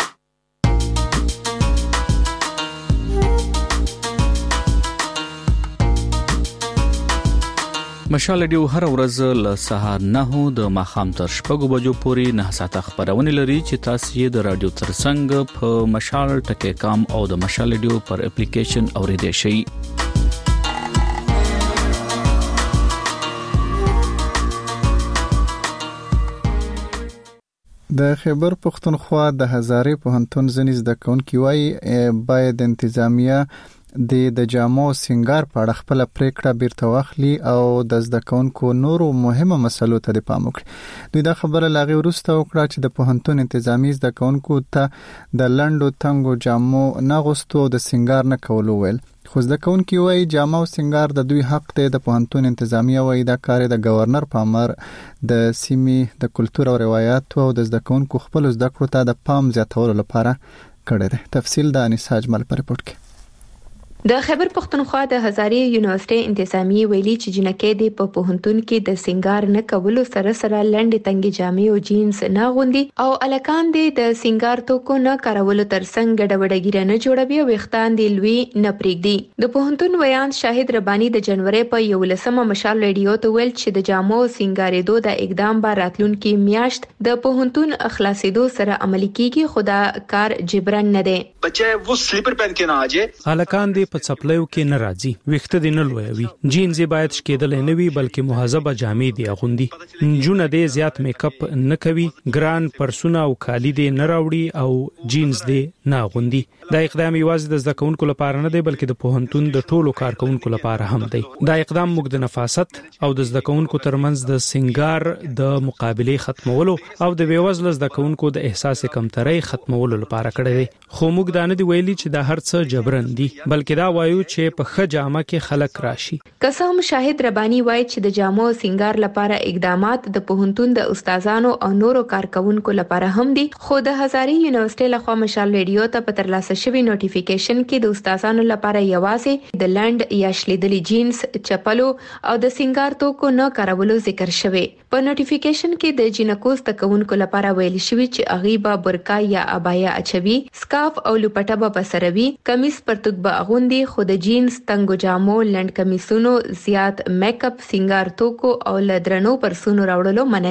S17: مشال ډیو هر ورځ له سهار نه د ماخام تر شپږو بجو پورې نه ساعته خبرونه لري چې تاسو یې د رادیو ترڅنګ په مشال ټکی کام او د مشال ډیو پر اپلیکیشن اوریدئ شئ.
S1: د خیبر پختونخوا د هزارې پوهنتون ځینې زده کوونکي وایي باید انتظامیه د د جامو سنگار په اړه خپل پریکړه بیرته واخلي او د زده کوونکو نورو مهمه مسلو ته پام وکړي. دوی دا خبره لاغي ورسته وکړه چې د پوهنتون انتظامی زده کوونکو ته د لندو تنګو جامو نه غوستو د سنگار نه کولو ویل خو زده کوونکي وایي جامو سنگار د دوی حق دی. د پوهنتون انتظامیه وایي دا کار د گورنر په امر د سیمې د کلتور او روایت او د زده کوونکو خپل زده کړو ته د پام زیاتولو لپاره کړی دی. تفصیل د انیسا اجمل پر رپورت کې.
S2: د خیبر پختونخوا د هزارې یونیورسيټي انتظامی ویلي چې جنکې د په پوهنتون کې د سنگار نه کولو سره سره لنډ تنګ جامې او جینز نه غوندي او الکان د سنگار توکو نه کارولو ترڅنګ ګډوډګیره نه جوړوي او وختان دی لوی نه پریږدي. د پوهنتون ویان شاهد ربانی د جنوري په یولسمه مشال ریډیو ته ویل چې د جامو سنگارېدو د اقدام بار راتلونکي میاشت د پوهنتون اخلاصېدو سره عملي کیږي خو دا کار جبران نه دی.
S18: بچے وہ سلیپر پہن کے نہ آجے
S19: الکان دی په چپلیو کې ناراضي وخته دي نه لوي جینز باید شکېدل نه وي بلکې مهذبه جامې دي اغوندي جون دې زیات میک اپ نه کوي ګران پرسونه او کالی دي نه راوړي او جینز دې نه اغوندي. دا اقدام یوازې د ځکونکو لپاره نه دی بلکې د پوهنتون د ټولو کارکونکو لپاره هم دی. دا اقدام موږ د نفاست او د ځکونکو ترمنځ د سنگار د مقابله ختمولو او د بیوزل ځکونکو د احساس کمترۍ ختمولو لپاره کړی دی. خو موږ دا نه دی ویلي چې دا هر څه جبرن دي بلکې دا وایو چې په ښه جامه کې خلک راشي.
S2: قسم شاهد ربانی وایي چې د جامو سنگار لپاره اقدامات د پوهنتون د استادانو او نورو کارکونکو لپاره هم دي خو د هزارې یونیورسيټي لخوا مشال ریډیو ته په ترلاسه شوی نوټیفیکیشن کې د استادانو لپاره یوازې د لند یا شلیدلي جینز چپلو او د سنگار توکو نه کارولو ذکر شوی. په نوټیفیکیشن کې د جینکوز تکونکو لپاره ویل شوی چې اغیبا برکا یا ابایا اچوي سکارف او لپټه به بسروي کمیس پرتګ به اغوندي خو د جینز تنګو جامو لند کمیسونو زیات میک اپ سنگار توکو او لدرنو پرسونو راوړلو منع دي.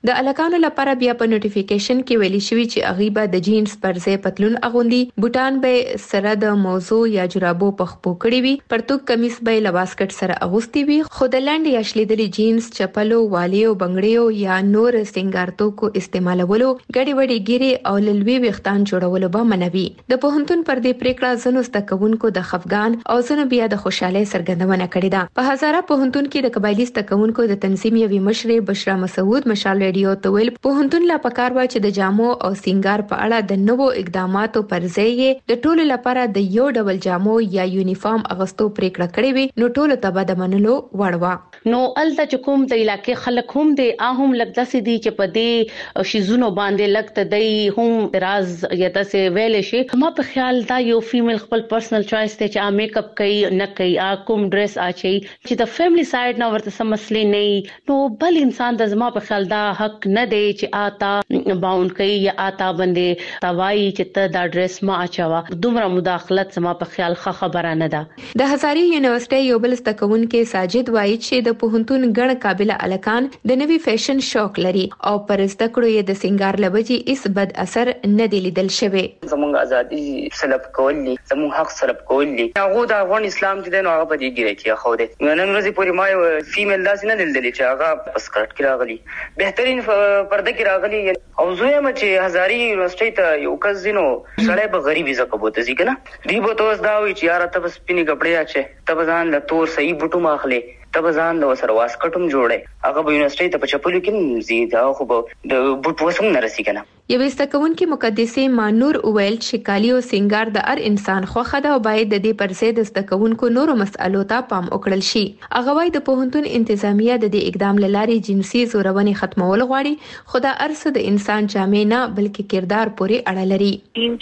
S2: د الکانو لپاره بیا په نوټیفیکیشن کې ویلي شوی چې اغیبه د جینز پر ځای پتلون اغوندي، بوټان به سره د موزو یا جرابو په خپو کړی وي، پرتوک کمیس به لباسکټ سره اغوستي وي، خو د لاندې یا شلیدلي جینز، چپلو، والیو، بنگړیو یا نور سنگار توکو استعمالولو، ګډي وډي ګيري او للوي وختان جوړولو به منوي. د پوهنتون پر دې پریکړه زنو ستکونکو د خفګان او زنو بیا د خوشاله سرګندونه کړې ده. په هزاره پوهنتون کې د قبایلی ستکونکو د تنظیم یوي مشر بشرا مسعود مشال ریډیو ته ویل پوهنتون لا پکار وا چې د جامو او سنگار په اړه د نوو اقداماتو پر ځای د ټولو لپاره د یو ډول جامو یا یونیفارم اغوستو پریکړه کړې وي، نو ټولو ته به د منلو وړوا.
S4: نو الته چې کوم د علاقې خلک هم د اهم لګدا سي دي چې په دې شیزونو باندې لګت دی هم راز یا تاسو ویل شي. ما په خیال دا یو فیمیل خپل پرسنل چوائس ته چې میک اپ کوي نه کوي، کوم ډریس اچي، چې د فیملی سایډ نه ورته سم مسلې نه، نو بل انسان د زما په خیال دا حق نه دی چې آتا باوند کوي یا آتا باندې توای چې ته دا ډریس ما اچوا. دومره مداخلت زما په خیال ښه خبره نه ده.
S2: د هزاري یونیورسيټي یو بل ستکونکو ساجد وایي چې د پوهنتون ګڼ قابل الکان د نوي فیشن شوق لري او پر زده کړو یې د سنگار لبجي اس بد اثر نه دی لیدل شوی.
S20: زموږ ازادي سلب کولی، زموږ حق سلب کولی، هغه د افغان اسلام چې نو هغه په دې ګیره کې خو دې نن ورځې پورې ما یو فیمیل داسې نه لیدلې چې هغه پسکټ کې راغلي، بهترین پرده کې راغلي. او زه هم چې هزاري یونیورسيټي ته یو کزینو سړی به غریبي زکه بوته ځي کنه دی به توس دا وی چې یار ته بس پینې کپڑے اچي، ته ځان له تور صحیح بوټو ماخلي، ته ځان له وسره واسکټم جوړي، هغه به یونیورسيټي ته په چپلو کې زیاده خو به د بوټو وسم نه رسي کنه.
S2: یو استکونکو مقدسه مانور اویل چې کالی او سنگار د هر انسان خوخه ده او باید د دې پر ضد استکونکو نورو مسالو ته پام وکړل شي. هغه وايي د پوهنتون انتظامیه د دې اقدام لاري جنسي زورونې ختمول غواړي، خو دا ارسه د انسان جامې نه بلکې کردار پورې اړه لري.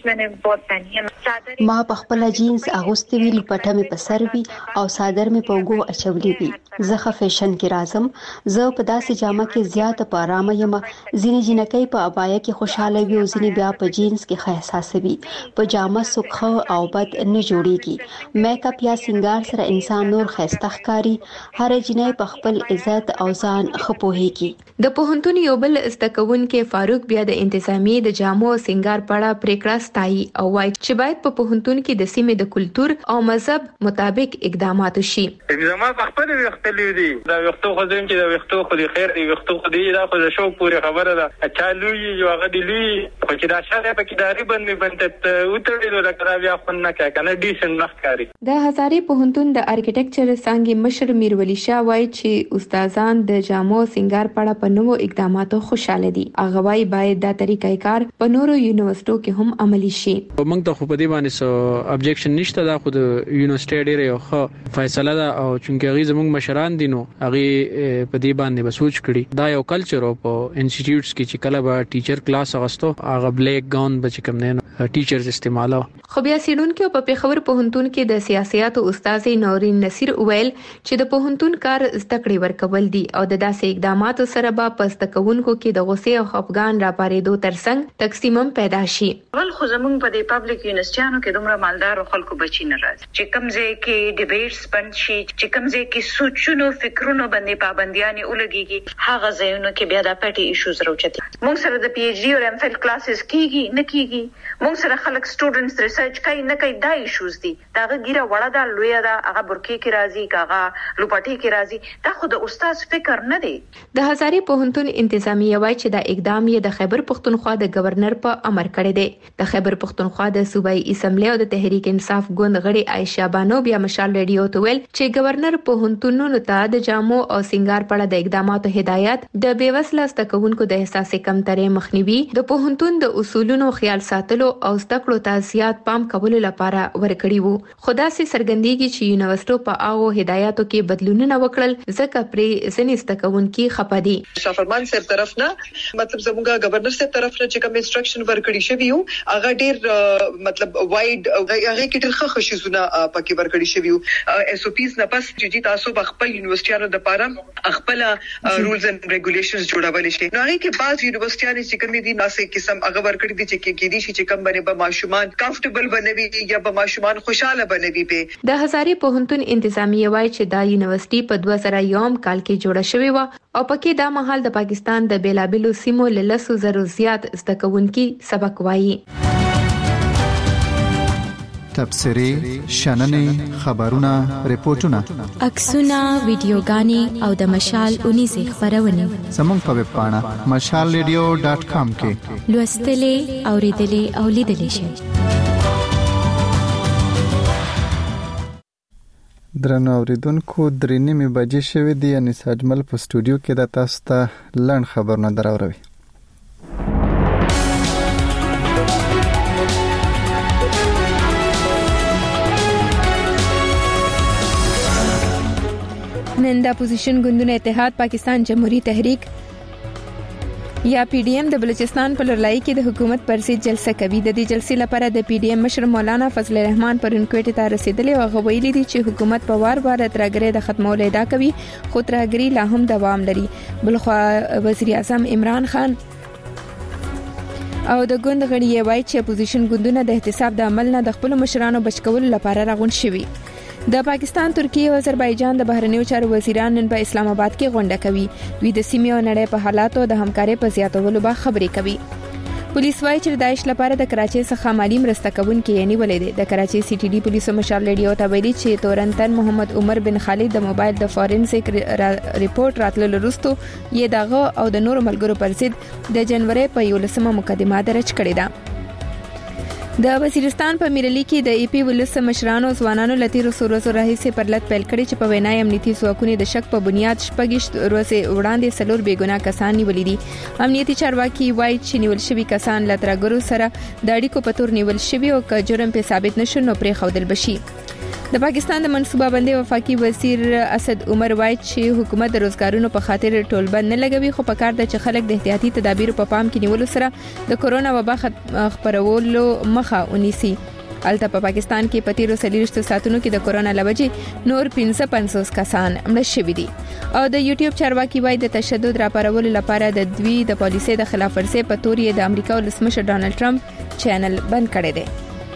S21: ما په خپل جینز اغوستي وی لپټه مې په سر وی او صادر مې په وګو اچولې وی. زه فیشن کې راځم، زه په داسې جامه کې زیات په آرام یم. ځینې جنکۍ په ابایا کې خوشاله وي او ځینې بیا په جینز کې ښه احساس وي. په جامه سوخه او بد نه جوړیږي. میک اپ یا سنگار سره انسان نور خسته ښکاري. هر جنۍ په خپل عزت او ځان خپوهيږي.
S2: د پوهنتون یو بل استکونکو فاروق بیا د انتظامی د جامو او سنگار پړه پریکړه ستایي او وايي چې باید په پوهنتون کې د سیمې د کلچر او مذهب مطابق اقدامات وشي.
S22: اقدامات خپل وختلې دي، دا وختو خو ځین چې دا وختو خو د خیر دی، وختو خو دی دا خو د شو پورې خبره ده. چالو یو هغه دی لوی خو چې دا شاله په کې داري باندې باندې وټړې نو دا بیا خو نه کوي کنه ډیسن مخکاري.
S2: د هزاري پوهنتون د ارکیټیکچر څنګه مشر میرولی شاه وایي چې استادان د جامو سنگار پړه په نوو اقداماتو خوشاله دي. هغه وايي باید دا طریقې کار په نورو یونیورسيټو کې هم عملي شي.
S5: موږ ته خو په دې باندې سو ابجیکشن نشته، دا خو د یونیورسيټي ډیره یو ښه فیصله ده او چونکه غي زموږ مشران دي نو هغه په دې باندې بسوچ کړي. دا یو کلچر او په انسټیټیوټس کې چې کله به ټیچر کلاس اغستو هغه بلیک گاون به چې کوم نه ټیچرز استعمالو.
S2: خو بیا سیډونکو په پیښور پوهنتون کې د سیاست او استاد نورین نصیر ویل چې د پوهنتون کار زده ورکول دي او د داسې اقداماتو سره به پستکونکو کې د غوسې او خفګان را پارېدو ترڅنګ تقسیمم پیدا شي.
S23: ول خو زمونږ په دې پبلک یونیورسيټانو کې دومره مالدار خلکو بچی نه راځي چې کمزې کې ډیبیټس بند شي، چې کمزې کې سوچونو فکرونو باندې پابندیاں ولګيږي، هغه ځایونو کې بیا د پټي ایشوز راوچتي. موږ سره د پی ایچ ډي او ایم فل کلاسز کیږي نه کیږي، موږ سره خلک سټوډنټس ریسرچ کوي نه کوي، دا ایشوز دي. دا غیره وړه دا لوی دا هغه برکی کې راځي، هغه لوپټي کې راځي، دا خو د استاد فکر نه دی.
S2: د هزاري پوهنتون انتظامیه وایي چې دا اقدام یې د خیبر پختونخوا د گورنر په امر کړی دی. د خیبر پختونخوا د صوبایي اسمبلی او د تحریک انصاف ګوند غړي عائشہ بانو بیا مشال ریډیو ته ویل چې گورنر پوهنتونونو ته د جامو او سنگار پړه د اقداماتو هدایت د بیوسله ستکونکو د احساس کمترې مخنیوي، د پوهنتون د اصولونو خیال ساتلو او ستکړو ته زیات پام کولو لپاره ورکړي وو. خدا سي سرګندېږي چې یونیورسيټو په هغه هدایاتو کې بدلونونه وکړل ځکه پرې ځنې ستکونکي خپدي.
S24: شافرمان صاحب طرف نه مطلب زموږه گورنر صاحب طرف نه چې کوم انسټرکشن ورکړي شوی وو هغه ډیر مطلب وایډ هغه کې ډیر ښه خصوصونه پکې ورکړي شوی وو. اس او پیز نه پس چې تاسو خپل یونیورسيټانو د لپاره خپل رولز اند ریګولیشنز جوړول شي. نو هغه کې بعض بندوبستيانې چې کومې دي ناسې قسم هغه ورکړي دي چې کې دي چې کم باندې به ماشومان کمفورټبل بنوي یا به ماشومان خوشاله بنوي. به
S2: د هزاري پوهنتون انتظامیه وایي چې دا یونیورسيټي په دوه زره یو کال کې جوړه شوې و او پکې دا مهال د پاکستان د بیلابلو سیمو له لسو زرو زیات زده کوونکي سبق وایي.
S1: تبصري شننې خبرونه ریپورتونه
S6: عکسونه ویډیوګانې او د مشال اونیزه خبرونه
S1: زموږ په ویب پاڼه مشال ریډیو ډاټ کام کې
S6: لوستلې اوریدلې او لیدلې شئ.
S1: درنو اوریدونکو درې نیمې بجې شوې دي ان ساجمل په سټوډیو کې د تاسو ته لړن خبرونه دراوروي.
S2: نن د اپوزیشن ګوندونو اتحاد پاکستان جمهوریت تحریک یا پی ډی ایم د بلوچستان په لړۍ کې د حکومت پر ضد جلسه کوي. د دې جلسې لپاره د پی ډی ایم مشر مولانا فضل الرحمن پرون کوټې ته رسیدلی او هغه ویلي دي چې حکومت په وار وار ترګری د ختمولو ادعا کوي خو ترګری لا هم دوام لري. بلخوا وزیر اعظم عمران خان او د ګوند غړي وایي چې اپوزیشن ګوندونه د احتساب د عمل نه د خپل مشرانو بچکولو لپاره راغون شوي. د پاکستان، ترکیه او آذربایجان د بهرنیو چارو وزیران نن په اسلام آباد کې غونډه کوي. دوی د سیمې او نړۍ په حالاتو د همکارۍ په زیاتولو به خبرې کوي. پولیس وايي چې داعش لپاره د کراچۍ څخه مالی مرسته کوونکي یې نیولې دي. د کراچۍ سی ټي ډي پولیسو مشر ریډیو ته ویلي چې تورنتن محمد عمر بن خالد د موبایل د فورنسیک ریپورت راتللو وروسته یې دغه او د نورو ملګرو پر ضد د جنوري په یولسمه مقدمه درج کړې ده. د وزیرستان په میرلی کې د ای پی ولس مشرانو ځوانانو لتیرو سورزو راهیسې پرلط پیل کړي چې په وینای امنیتي ځواکونو د شک په بنیاد شپږیشت ورځې وړاندې سلور بیګناه کسان نیولې دي. امنیتي چارواکي وایي چې نیول شوي کسان له ترګرو سره د اړیکو په تور نیول شوي او که جرم په ثابت نشو نو پرې خودل بشي. د پاکستان د منصوبه بندي وفاقي وزیر اسد عمر وایي چې حکومت د روزګارونو په خاطر ټولبند نه لګوي خو په کار د چې خلک د احتیاطي تدابیر په پام کې نیولو سره د کورونا وبا خپرولو مخه ونیسي. الته په پاکستان کې په تیرو سلیریشتو ساتونو کې د کورونا لوجې نور پنځه پنځوس کسان مړه شوي دي. او د یوټیوب چارواکي وایي د تشدد راپارولو لپاره د دوی د پالیسۍ د خلاف ورزۍ په تور یې د امریکا ولسمشر ډانلډ ټرمپ چینل بند کړی دی.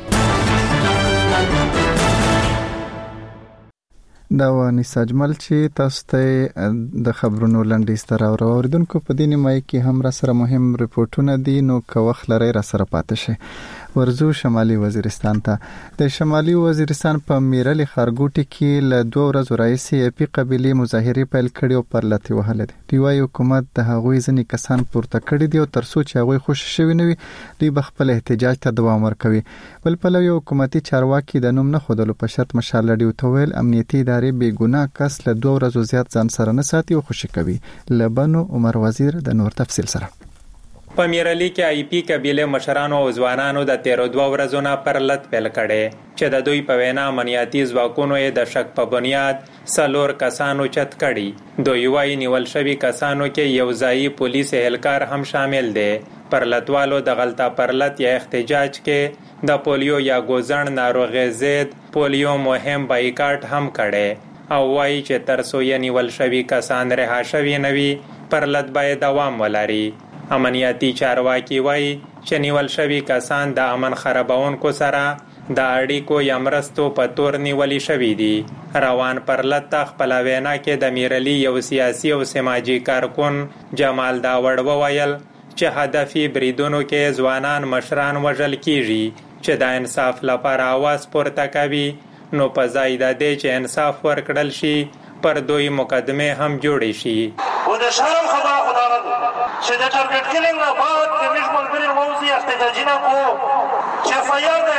S1: دا ونی ساجمل چې تاسو ته د خبرونو لنډی ستاره اوریدونکو په دې نیمه کې هم را سره مهم ریپورتونه دي نو که وخت لري را سره پاتې شي. ورزو شمالي وزیرستان ته د شمالي وزیرستان په میرل خارګوټي کې له دوه ورځې راځي اپی قبيله مظاهره پیل کړي او پر لته وهله دي. دی وايي حکومت د هغوی ځنې کسان پورته کړي دي او ترڅو چې هغوی خوش شوي نه وي دوی بخپل احتجاج ته دوام ورکوي. بل په لوي حکومتي چارواکي د نوم نه خودلو په شرط مشال لډیو تویل امنیتي ادارې بې ګناه کس له دوه ورځې زیات ځان سره نه ساتي او خوشي کوي. لبنو عمر وزیر د نور تفصیل سره
S7: په میرلی کې آی پی قبیله مشرانو او ځوانانو د تیرو دوه ورځو نه پرلط پیل کړي چې د دوی په وینا امنیتي ځواکونو یې د شک په بنیاد سلور کسانو چت کړي. دوی وايي نیول شوي کسانو کې یو ځایي پولیس اهلکار هم شامل دی. پرلطوالو د غلطه پرلط یا احتجاج کې د پولیو یا ګوزن ناروغي ضد پولیو مهم بایکاټ هم کړي او وايي چې ترڅو یې نیول شوي کسان رها شوي نه وي پرلط باید دوام ولري. امنیتي چارواکي وایي چې نیول شوي کسان د امن خرابونکو سره د اړیکو یا مرستو په تور نیولي شوي دي. روان پرلط ته خپله وینا کې د میرلی یو سیاسي او سماجي کارکون جمال داوړ وویل چې هدفي بریدونو کې ځوانان مشران وژل کیږي چې د انصاف لپاره आवाज پورته کوي نو په ځای د دې چې انصاف ورکړل شي پر دوی مقدمه هم جوړې شي.
S8: و د شرم خبره خدا نه چې د ټارګټ کیلینګ نه بعد د مش ملګری ووزي احتجاجونه کو چې فایار نه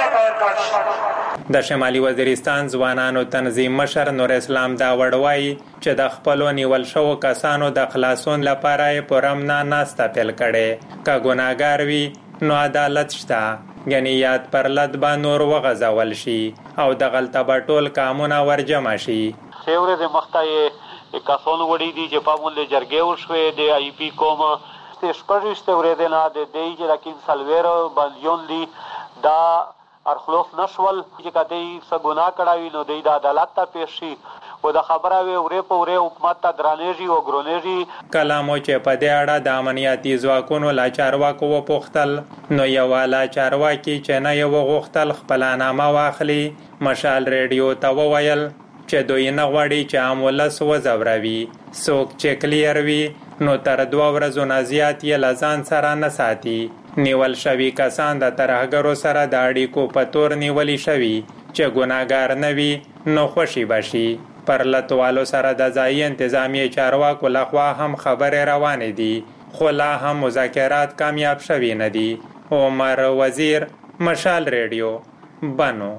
S8: کار
S7: د شمالي وزیرستان ځوانانو تنظیم مشر نور اسلام داوړ وایي چې د خپلو نیول شوو کسانو د خلاصون لپاره یې پرمنا ناسته پیل کړې. که ګناهګار وي نو عدالت شته یعنی یاد پرلط به نور وغځول شي او د غلطه به ټول کامونه ورجمع شي.
S10: څه ورځې مخته یې کسان وړي دي چې په مونږ جرګې وشوې د آی پي کوم شپږویشت ورځې نه د دې چې لکن سلویر بندیون دي دا ارخلاف نشول چې کدی څه ګناه کړی نو د عدالت ته پیښ شي و د خبره وی ورې په ورې حکومت ته درانېږي او ګرونېږي.
S7: کله مو چې په دې اړه د امنیتي ځواکونو لا چارواکو وپوښتل نو یو لا چارواکي چې نه یې وغوښتل خپله نامه واخلي مشال ریډیو ته وویل چې دوی نه غواړي چې عام ولس وځوروي. څوک چې کلیر وي نو تر دوه ورځو نه زیات یې له ځان سره نه ساتي. نیول شوي کسان د ترهګرو سره د اړیکو په تور نیولي شوي چې ګناهګار نه وي نو خوشي بشي. پر لټوالو سره د ځایي انتظامیې چارواکو لخوا هم خبرې روانې دي خو لا هم مذاکرات کامیاب شوي نه دي. عمر وزیر، مشال ریډیو، بنو.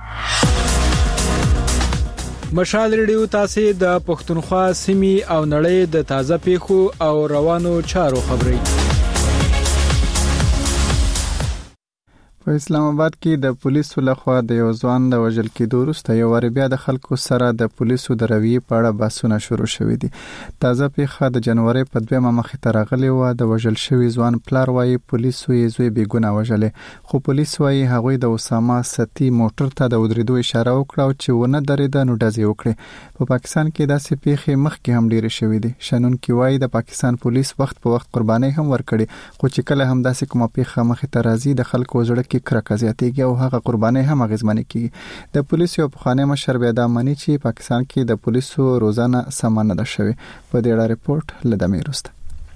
S3: مشال ریډیو تاسو د پښتونخوا سیمې او نړۍ د تازه پیښو او روانو چارو خبري.
S1: په اسلام آباد کې د پولیسو لخوا د یو ځوان د وژل کېدو وروسته یو وار بیا د خلکو سره د پولیسو د رویې په اړه بحثونه شروع شوي دي. تازه پیښه د جنوري په دویمه مخې ته راغلې وه. د وژل شوي ځوان پلار وایي پولیسو یې زوی بې ګناه وژلې، خو پولیس وایي هغوی د اسامه ستي موټر ته د ودرېدو اشاره وکړه او چې ونه درېده نو ډزې وکړې. په پاکستان کې داسې پیښې مخکې هم ډېرې شوې دي. شنونکي وایي د پاکستان پولیس وخت په وخت قربانۍ هم ورکړي، خو چې کله هم داسې کومه پیښه مخې ته راځي د خلکو زړه کرکه زیاتېږي او هغه قرباني هم اغیزمنې کیږي. د پولیسو یو پخوانی مشر بیا دا مانی چې پاکستان کې د پولیسو روزانه سم نه ده شوی. په دې اړه ریپورت لدمه وروسته.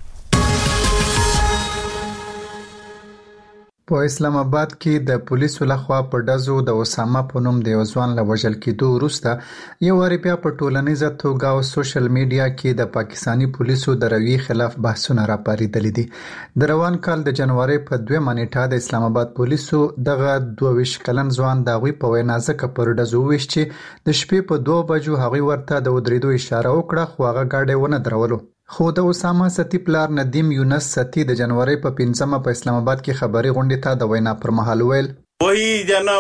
S1: په اسلام آباد کې د پولیسو لخوا په ډزو د اسامه په نوم د یو ځوان له وژل کېدو وروسته یو واری بیا په ټولنیزه توګه او سوشل میډیا کې د پاکستانی پولیسو د رویې خلاف بحثونه راپارېدلي دي. د روان کال د جنوري په دویمه نیټه د اسلام آباد پولیسو دغه دوه ویشت کلن ځوان د هغوی په وینا ځکه پر ډزو وویشت چې د شپې په دوه بجو هغوی ورته د ودرېدو اشاره وکړه، خو هغه ګاډی ونه درولو. خو د اسامه ستی پلار ندیم یونس ستی د جنوري په پنځمه په اسلام آباد کې خبري غونډې ته د وینا پر مهال ویل
S9: وہی جنا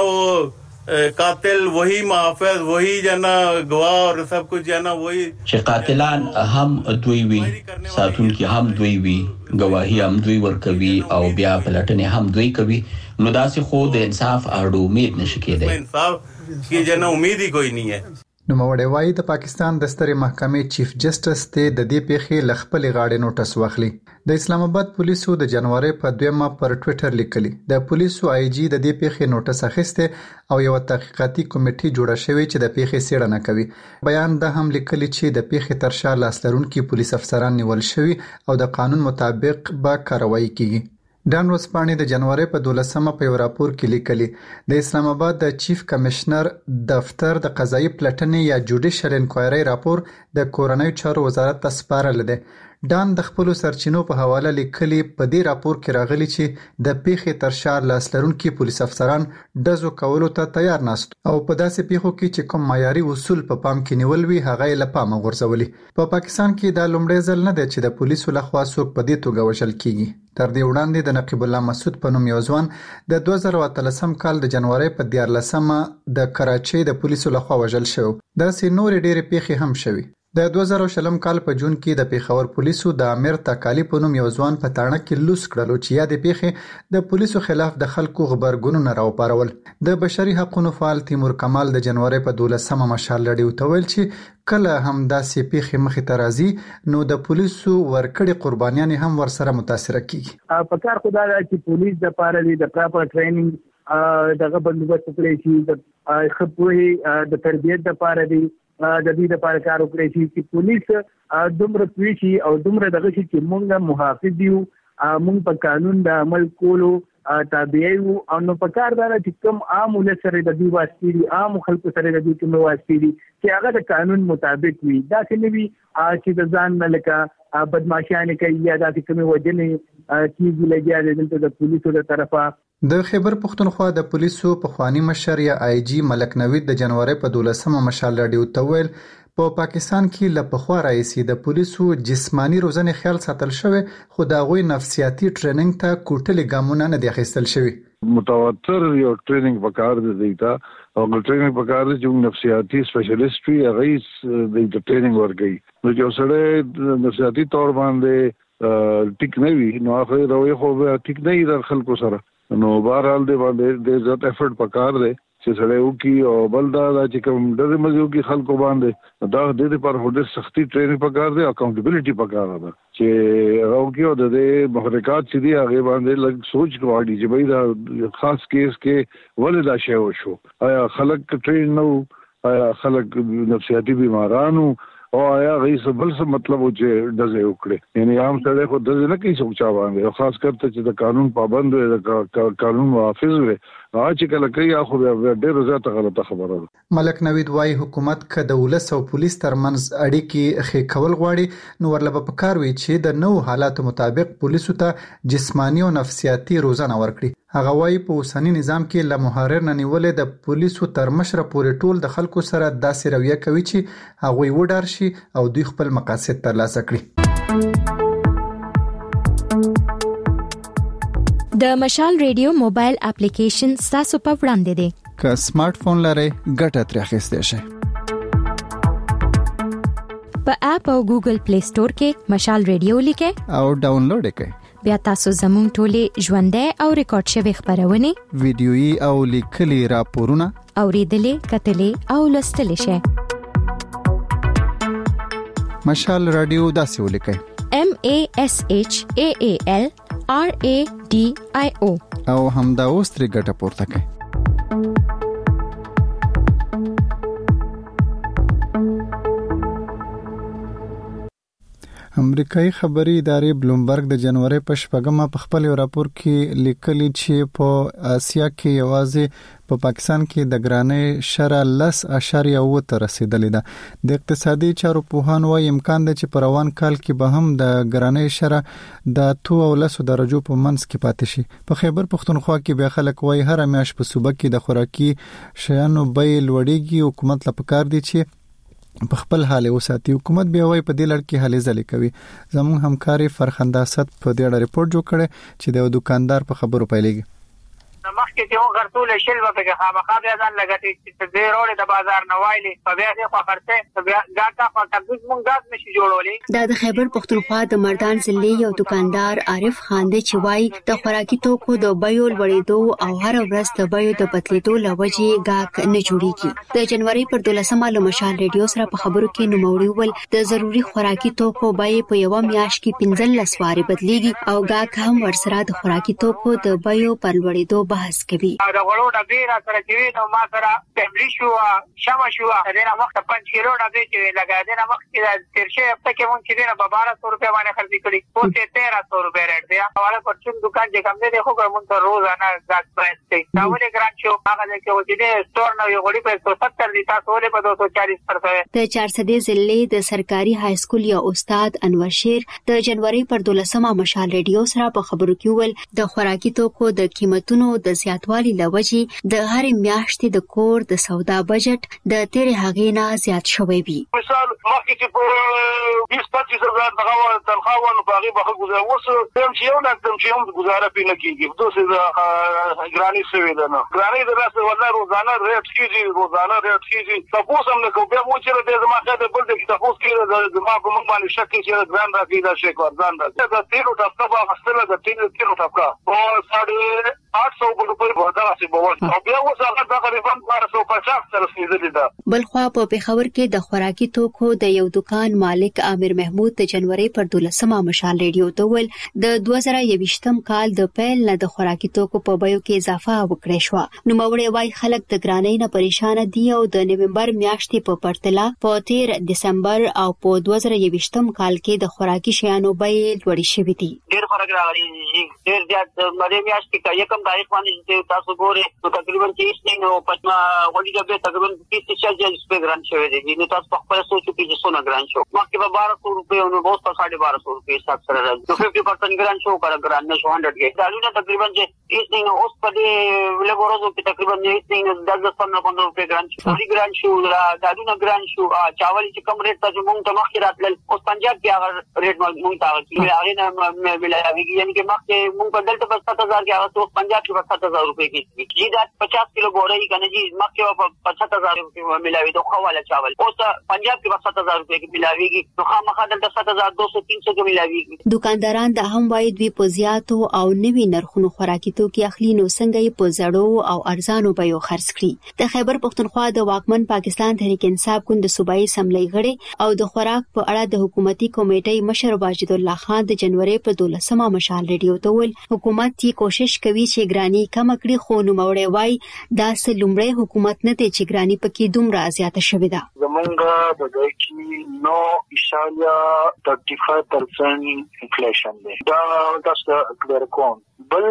S9: وہ قاتل وہی محافظ وہی جنا گواہ اور سب کچھ جنا وہی
S11: چې قاتلان هم دوی وي، ساتونکي هم دوی وي، گواهی هم دوی ورکوي او بیا پلټنې هم دوی کوي، نو داسې خو د انصاف اړو امید نشي کېدای.
S9: انصاف کی جنا امید ہی کوئی نہیں ہے.
S1: نو موړی وایي د پاکستان د سترې محکمې چیف جسټس ته د دې پیښې ل خپل غاړې نوټس واخلي. د اسلام آباد پولیسو د جنوري په دویمه پر ټوئیټر لیکلي د پولیسو آی جی د دې پیښې نوټس اخیسته او یو تحقیقاتي کمیټه جوړه شوې چې د پیښې څېړنه کوي. بیان د هم لیکلي چې د پیښې تر شا لاس لرونکي پولیس افسران نیول شوي او د قانون مطابق به کاروایی کیږي. ډان ورسپانې د جنوري په دولسمه په یو راپور کې لیکلي د اسلام آباد د چیف کمشنر دفتر د قضایي پلټنې یا جوډیشل انکوایري راپور د کورنۍ چارو وزارت ته سپارل دی. ډان د خپل سرچینو په حواله لیکلي په دې راپور کې راغلي چې د پیښې تر شا لاس لرونکي پولیس افسران ډزو کولو ته تیار ناست او په داسې پیښو کې چې کوم معیاري اصول په پام کې نیول وي هغه یې له پامه غورځولي. په پاکستان کې دا لومړی ځل نه دی چې د پولیسو لخوا څوک په دې توګه وژل کیږي. تر دې وړاندې د نقیب الله مسعود په نوم یو ځوان د دوه زره اتلسم کال د جنوري په دیارلسمه د کراچۍ د پولیسو لخوا وژل شو. داسې نورې ډېرې پیښې هم شوي. د دوه زره شلم کال په جون کې د پیښور پولیسو د امیر تکالی په نوم یو ځوان په تاڼه کې لوس کړلو چې یا د پیښې د پولیسو خلاف د خلکو غبرګونونه راوپارول. د بشري حقوقو فعال تیمور کمال د جنوري په دولسمه مشال لړۍ ته ویل چې کله هم داسې پیښې مخې ته راځي نو د پولیسو ورکړې قربانیان هم ورسره متاثر کیږي.
S12: په کار خدای چې پولیس د پاره د پراپر ټریننګ دغه بندوبست کړی شي، د خپوي د تربیت د پاره دی د دې لپاره کار وکړي چې پولیس دومره پولیسي او دومره دغه شي چې موږ محافظ یو، موږ په قانون د عمل کولو تابع یو او نو په کار دا چې کوم عام ولس سره د دې واسطې عام خلکو سره د دې کوم واسطې چې هغه د قانون مطابق وي، دا چې نوي چې د ځان ملکه بدمعشانه کوي یا د کوم وجنې چې لګیا دي د پولیسو له طرفه.
S1: د خیبر پښتونخوا د پولیسو پخوانی مشر یا آی جی ملک نوید د جنوري په دولسمه مشال لړۍ ته ویل په پاکستان کې له پخوا راځي د پولیسو جسمانی روزنې خیال ساتل شوی، خو د غوي نفسیاتي ټریننګ ته کوټلې ګامونه نه دي اخیستل شوی.
S25: متواتر یو ټریننګ پکار دی دیتا او ټریننګ پکار دی چې نفسیاتي سپیشلیسټ وي هغه د ټریننګ ورګي نو چې سره نفسیاتي تور باندې ټیک نه وي نو هغه روي خو ټیک نه وي د خلکو سره. نو بهرحال دی باندې د ذات افورت پکار دی چې سره یو کی او بل دا چې کوم ډېر مزو کی خلکو باندې دا د دې پر هډر سختي ټریننګ پکار دی اکاونټیبিলিټي پکار ده چې او کی او د دې محرکات چې دی هغه باندې لږ سوچ کوي چې بھئی دا خاص کیس کې ولې دا شی وشو آیا خلک ټرین نو آیا خلک نفسیاتي بیمارانو او آیا غیس بل څه مطلب و چې دزه وکړي یعنی عام سره خو دزه نه کوي سوچا باندې خاص کرته چې د قانون پابند وي د قانون محافظ وي هغه چې کله کوي خو ډېر زیاته غلطه خبره ده
S1: ملک نوید وايي حکومت که د ولس او پولیس ترمنځ اړیکې ښه کول غواړي نو ورله په کار وي چې د نو حالات مطابق پولیسو ته جسمانی او نفسیاتي روزنه ورکړي هغه وايي په اوسنی نظام کې له محرر نه نیولې د پولیسو تر مشره پورې ټول د خلکو سره داسې رویه کوي چې هغه وډار شي او دوی خپل مقاصد ترلاسه کړي
S6: د مشال ریډیو موبایل اپلیکیشن تاسو په وړاندې دی
S1: که سمارټ فون لرئ ګټه ترې اخیستئ شئ
S6: په اپ او ګوګل پلی سٹور کې مشال ریډیو لیکئ
S1: او ډاونلوډ کړئ
S6: بیا تاسو زموږ ټولې ژوندۍ او ریکارډ شوی خبرونه
S1: ویډیويي او لیکلي راپورونه
S6: اوریدلې کتلې او لوستلې شئ
S1: مشال رادیو داسې ولیکئ
S6: M A S H A A L R A D I O
S1: او همدا اوس ترې ګټه پورته کړئ امریکایي خبري ادارې بلومبرګ د جنوري په شپږمه په خپل راپور کې لیکلي چې په آسیا کې یوازې په پا پاکستان کې د ګرانۍ شره لس اشاریه و ته رسیدلې ده د اقتصادي چارو پوهان وايي امکان دی چې په روان کال کې به هم د ګرانۍ شره د تو او لسو درجو په منځ کې پاتې شي په خیبر پختونخوا کې به خلک وايي هر میاش په صوبه کې د خوراکي شیانو بیې لوړېږي حکومت لپاره کار دی چې په خپل حال وساتي حکومت بیا وای په دې لړ کې هلې ځلې کوي زموږ همکاري فرخنده اسد په دې اړه ریپورت جوړ کړي چې د دکاندار په خبرو پیلېږي
S13: مخکې چې موږ غرتول شل په کې خامخا بیا ځان لګټي چې دې روړې د بازار نه وایلي په بیا دې خو خرڅه بیا ګاټا خو تبوز موږ غاز نشي جوړولې
S21: دا د خیبر پختونخوا د مردان ضلع یو دکاندار عارف خان دی چې وایي د خوراکي توکو د بیو لوړېدو او هر ورځ د بیو د بدلیدو لوجې غاک نه جوړیږي د جنوري پر دولسمه له مشال ریډیو سره په خبرو کې نوموړي ول د ضروري خوراکي توکو بیې په یو میاشت کې پنځلس وارې بدلیږي او غاک هم ورسره د خوراکي توکو د بیو پر لوړېدو بحث کوي
S13: د غړو ډبې را سره چې نو ما سره فیملی شو شمه شو د نه وخت پنځه کیلو ډبې چې لګا د نه وخت کې ترشه هفته کې مونږ چې نه بارہ سو روپے باندې خرڅ کړي او ته تیرہ سو روپے ریټ دی حواله پر چون دکان چې کوم دی خو مونږ ته روزانه غاټ پرایس دی دا ولې ګران شو هغه چې و چې سٹور نو یو غړي په ستر دی تاسو ولې په دو سو چالیس پرسه
S21: د چارسدې ضلع د سرکاري های سکول یا استاد انور شیر د جنوري پر دولسمه مشال ریډیو سره په خبرو کې ول د خوراکي توکو د قیمتونو د زیاتوالي لوجې د هر میاشتې د کور د سودا بجټ د تیرې هغې نه زیات شوی وي
S8: مثال مخکې چې په بیس پچیس هزار دغه تنخواه ونه په هغې به ښه ګزاره اوس یم چې یو لاک یم چې هم ګزاره پرې نه کېږي داسې د ګرانۍ شوې ده نه ګرانۍ د داسې والله روزانه ریټ کېږي روزانه ریټ کېږي تپوس هم نه کوو بیا مو چې دی زما خیال دی بل دی چې تپوس کېږي زما په موږ باندې شک کوي چې ګران راکوي دا شی ګران راکوي د تیلو ټپکه به اخیستله د تیلو تیلو ټپکه په ساړه آठ سو روپۍ به دغسې به ول او بیا اوس هغه تقریبا بارہ سو پچاس ته رسېدلې ده
S21: بلخوا په پېښور کې د خوراکي توکو د یو دکان مالک عامر محمود د جنوري پر دولسمه مشال ریډیو ته ول د دوه زره یوویشتم کال د پیل نه د خوراکي توکو په بیو کې اضافه وکړې شوه نوموړی وايي خلک د ګرانۍ نه پریشانه دي او د نومبر میاشتې په پرتله په تیر دسمبر او په دوه زره یوویشتم کال کې د خوراکي شیانو بیې لوړې شوې دي
S13: ډېر فرق راغلی ډېر زیات مده میاشتې کې یکم تاریخ باندې تاسو ګورئ نو تقریبا چې هیڅ نه پټما وړي ډبې تقریبا تیس چالیس روپۍ ګران شوی دی نو تاسو په خپل سوچو کې چې څونه ګران شو مخکې به بارہ سو روپۍ او نو اوس په ساڑھے بارہ سو روپۍ حساب سره راځي نو پنځه پرسنټ ګران شو کړه ګران نه شو هنډرډ کې دالونه تقریبا چې هیڅ نه اوس په دې لږ ورځو کې تقریبا هیڅ نه دس دس پندرہ پندرہ روپۍ ګران شو ډېر ګران شو دالونه ګران شو چاول چې کم ریټ ته مونږ ته مخکې راتلل اوس پنجاب کې هغه ریټ مونږ ته هغه هغه نه ملایوي یعنی چې مخکې مونږ په دلته په سات هزار کې هغه اوس پنجاب کې په سات هزار روپۍ کې جی دا پچاس کیلو بورې کنه جی مکه په سات هزار روپۍ ملاوي دوه خواله چاول اوس پنجاب کې په سات هزار روپۍ کې ملاويږي نو خامخا دلته سات هزار دو سو تین سو کې ملاويږي
S21: دکانداران د هم وايي دوی په زیاتو او نوي نرخونو خوراکي توکي اخلي نو څنګه یې په زړو او ارزانو بیو خرڅ کړي. د خیبر پختونخوا د واکمن پاکستان تحریک انصاف ګوند د صوبایي اسمبلی غړي او د خوراک په اړه د حکومتي کمیټې مشر واجد الله خان د جنوري په دولسمه مشال ریډیو ته ویل حکومت یې کوشش کوي چې ګرانی کم کړي، خو نو موري وای دا سلومړی حکومت نه دی چې ګرانی پکې دومره زیاته شوې ده.
S8: زمونږ د دای کې نو اشاریه thirty-five percent انفلیشن دی. دا تاسو کلیر کوم بل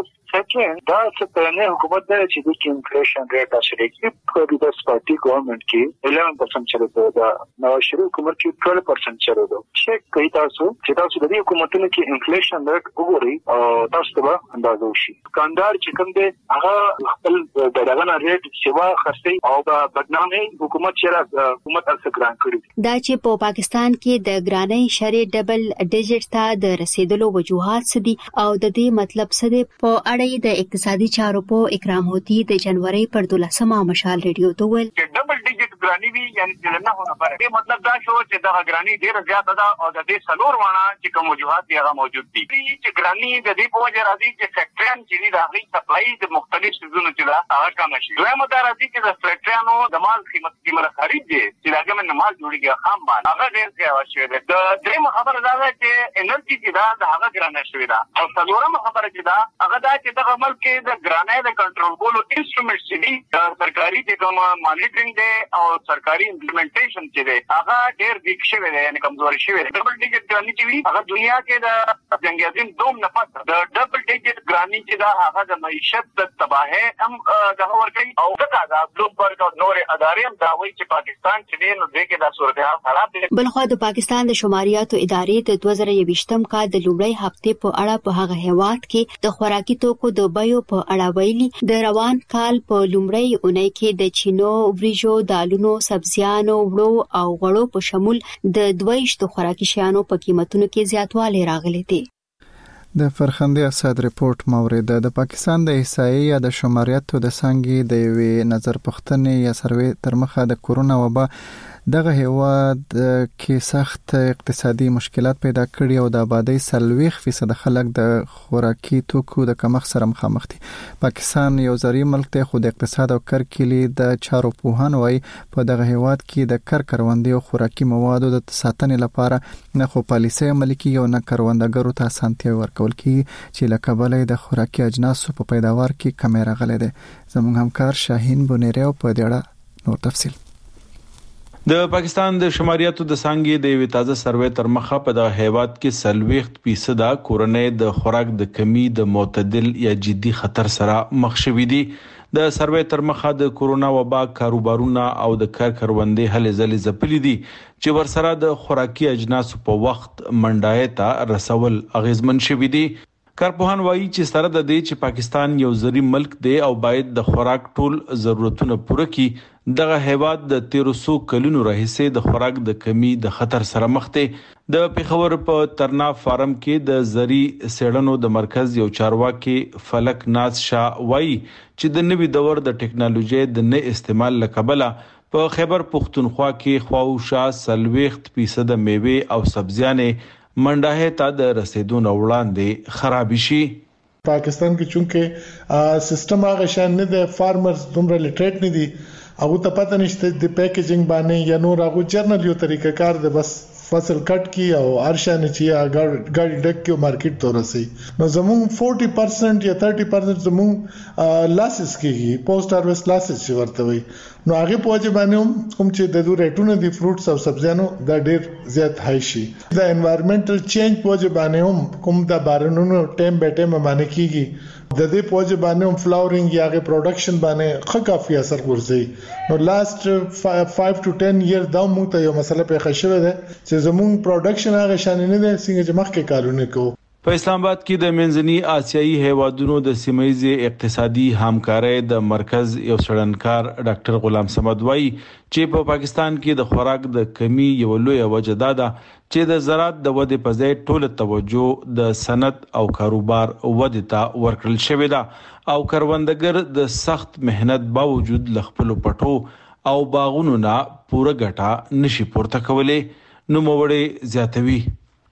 S8: سکند دا څه نه حکومت دا چې د انفلیشن ریټ اصلي کې په د پارټي ګورنمنت کې eleven percent چره دا نو شروع حکومت کې twelve percent چره دا چیک کوي تاسو چې تاسو د حکومتونو کې انفلیشن ریټ وګورئ او تاسو ته اندازه وشي. کاندار چې کوم دی هغه خپل د دغه ریټ سیوا خرڅي او د بدنامي حکومت چې حکومت اصل ګران کړی
S21: دا چې په پاکستان کې د ګرانۍ شری ډبل ډیجټ ته د رسیدلو وجوهات څه دي او د دې مطلب څه دی په اړه د اقتصادي چارو په اکرام هوتی د جنوري پر دولسمه مشال ریډیو ته ویل
S8: ډبل ډیجټ ګرانی وی یعنی چې نه هونه پر دې مطلب دا شو چې دا ګرانی ډیر زیاته ده او د دې سلور وانه چې کوم وجوهات دی هغه موجود دي چې ګرانی د دې په وجه راځي چې فیکټریان چې د هغه سپلای د مختلف سيزونو چې دا هغه کم شي. دویمه دا راځي چې د فیکټریانو د مال قیمت قیمت خرید دي چې دا کوم مال جوړیږي خام مال هغه ډیر ځای شوی دی. د درېمه خبره دا ده چې انرژي چې دا د هغه ګرانه شوی ده او څلورمه خبره چې دا هغه دا چې د عمل کې د ګرانۍ د کنټرول کولو انسټرومنټس چې دي سرکاري د کوم مانیټرینګ دی او سرکاري امپلیمنټیشن چې دی هغه ډیر ویک شوی دی یعنی کمزوري شوی دی. ډبل ډیجټ ګرانی چې وی هغه دنیا کې د جنگ عظیم دوم نه پس د ډبل ډیجټ ګرانی چې دا هغه د معیشت د تباہي هم د اور کوي او دا د بلومبرګ او نور ادارې هم دا وایي چې پاکستان چې دی نو دغه کې د صورتحال خراب دي.
S21: بلخو د پاکستان د شماریاتو ادارې د دوه زره یوویشتم کال د لومړۍ هفته په اړه په هغه هیواد کې د خوراکي توکو د بیو په اړه ویلي د روان کال په لومړۍ اونۍ کې د چینو، وریجو، دالونو، سبزیانو، وړو او غوړو په شمول د دویشت خوراکي شیانو په قیمتونو کې زیاتوالی راغلی دی.
S1: د فرخندې اساد ریپورت مورید د پاکستان د احصایې یا د شماریاتو د څنګه د یوې نظر پښتنې یا سروې تر مخه د کورونا وبا دغه هیواد کې سخت اقتصادي مشکلات پیدا کړي او د آبادی سلويخ فیصد خلک د خوراکي توکو د کمښت سره مخامخ دي. پاکستان یو زری ملک دی خو د اقتصاد او کرکلی د چارو پوهان وای په دغه هیواد کې د کر کروندې او خوراکي موادو د ساتنې لپاره نه خو پالیسي عملي کیږي او نه کروندګرو ته اسانتیا ورکول کیږي چې لکه بلې د خوراکي اجناسو په پیداوار کې کمی راغلي دي. زموږ همکار شاهین بونیریو په دې اړه نور تفصیل.
S14: د پاکستان د شماریاتو د څنګه د یوې تازه سروې تر مخه په د هیواد کې سلويخت فیصد کورنۍ د خوراک د کمی د معتدل یا جدي خطر سره مخ شوې دي. د سروې تر مخه د کورونا وبا کاروبارونه او د کار کروندې هلې ځلې ځپلې دي چې ورسره د خوراکي اجناسو په وخت منډای ته رسول اغیزمن شوې دي. کارپوهان وایي چې سره د دې چې پاکستان یو زری ملک دی او باید د خوراک ټول ضرورتونه پوره کړي، دغه هیواد د تیرو سو کلونو راهیسې د خوراک د کمی د خطر سره مخ دی. د پیښور په ترناف فارم کې د زری سیړنو د مرکز یو چارواکي فلک ناز شاه وایي چې د نوي دور د ټکنالوژي د نه استعمال لکبله په خیبر پختونخوا کې خواوشا سلويخت فیصد میوه او سبزیانې منډه ته د رسیدو نه وړاندې خراب شي.
S15: پاکستان کې چونکه سیستم هغه شان نه دی، فارمرز دومره لیټریټ نه دي، هغه ته پته نشته د پیکیجینګ باندې یا نور هغه جرنل یو طریقه کار دی، بس فصل کټ کی او ارشانه چې ګاډي ډک کی مارکیټ ته رسي. نو زمون forty percent یا thirty percent زمون لاسز کیږي، پوسټ هارویسټ لاسز چې ورته وي. نو هغه په وجه باندې کوم چې د دوه ریټونو دي فروټس او سبزیانو دا ډیر زیات هاي شي. د انوایرنمنټل چینج په وجه باندې هم کوم د بارانونو ټیم به ټیم باندې کیږي، د دې په وجه باندې هم فلاورینګ یا غي پروډکشن باندې خه کافي اثر ورځي. نو لاست five to ten years دا موږ ته یو مسله پیښه شوې ده چې زموږ پروډکشن هغه شان نه ده څنګه چې مخکې کارونه کوو.
S14: په اسلام آباد کې د منځني آسیایي هیوادونو د سیمایي اقتصادي همکارۍ د مرکز یو سړنکار ډاکټر غلام صمد وایي چې په پاکستان کې د خوراک د کمی یو لوی وجه ده چې د زراعت د ودې په ځای ټول توجه د صنعت او کاروبار ودې ته ورکړل شوې ده او کروندګر د سخت مهنت باوجود لخپل پټو او باغونو نه پوره ګټه نشي پورته کولای. نو موړې زیاتوي.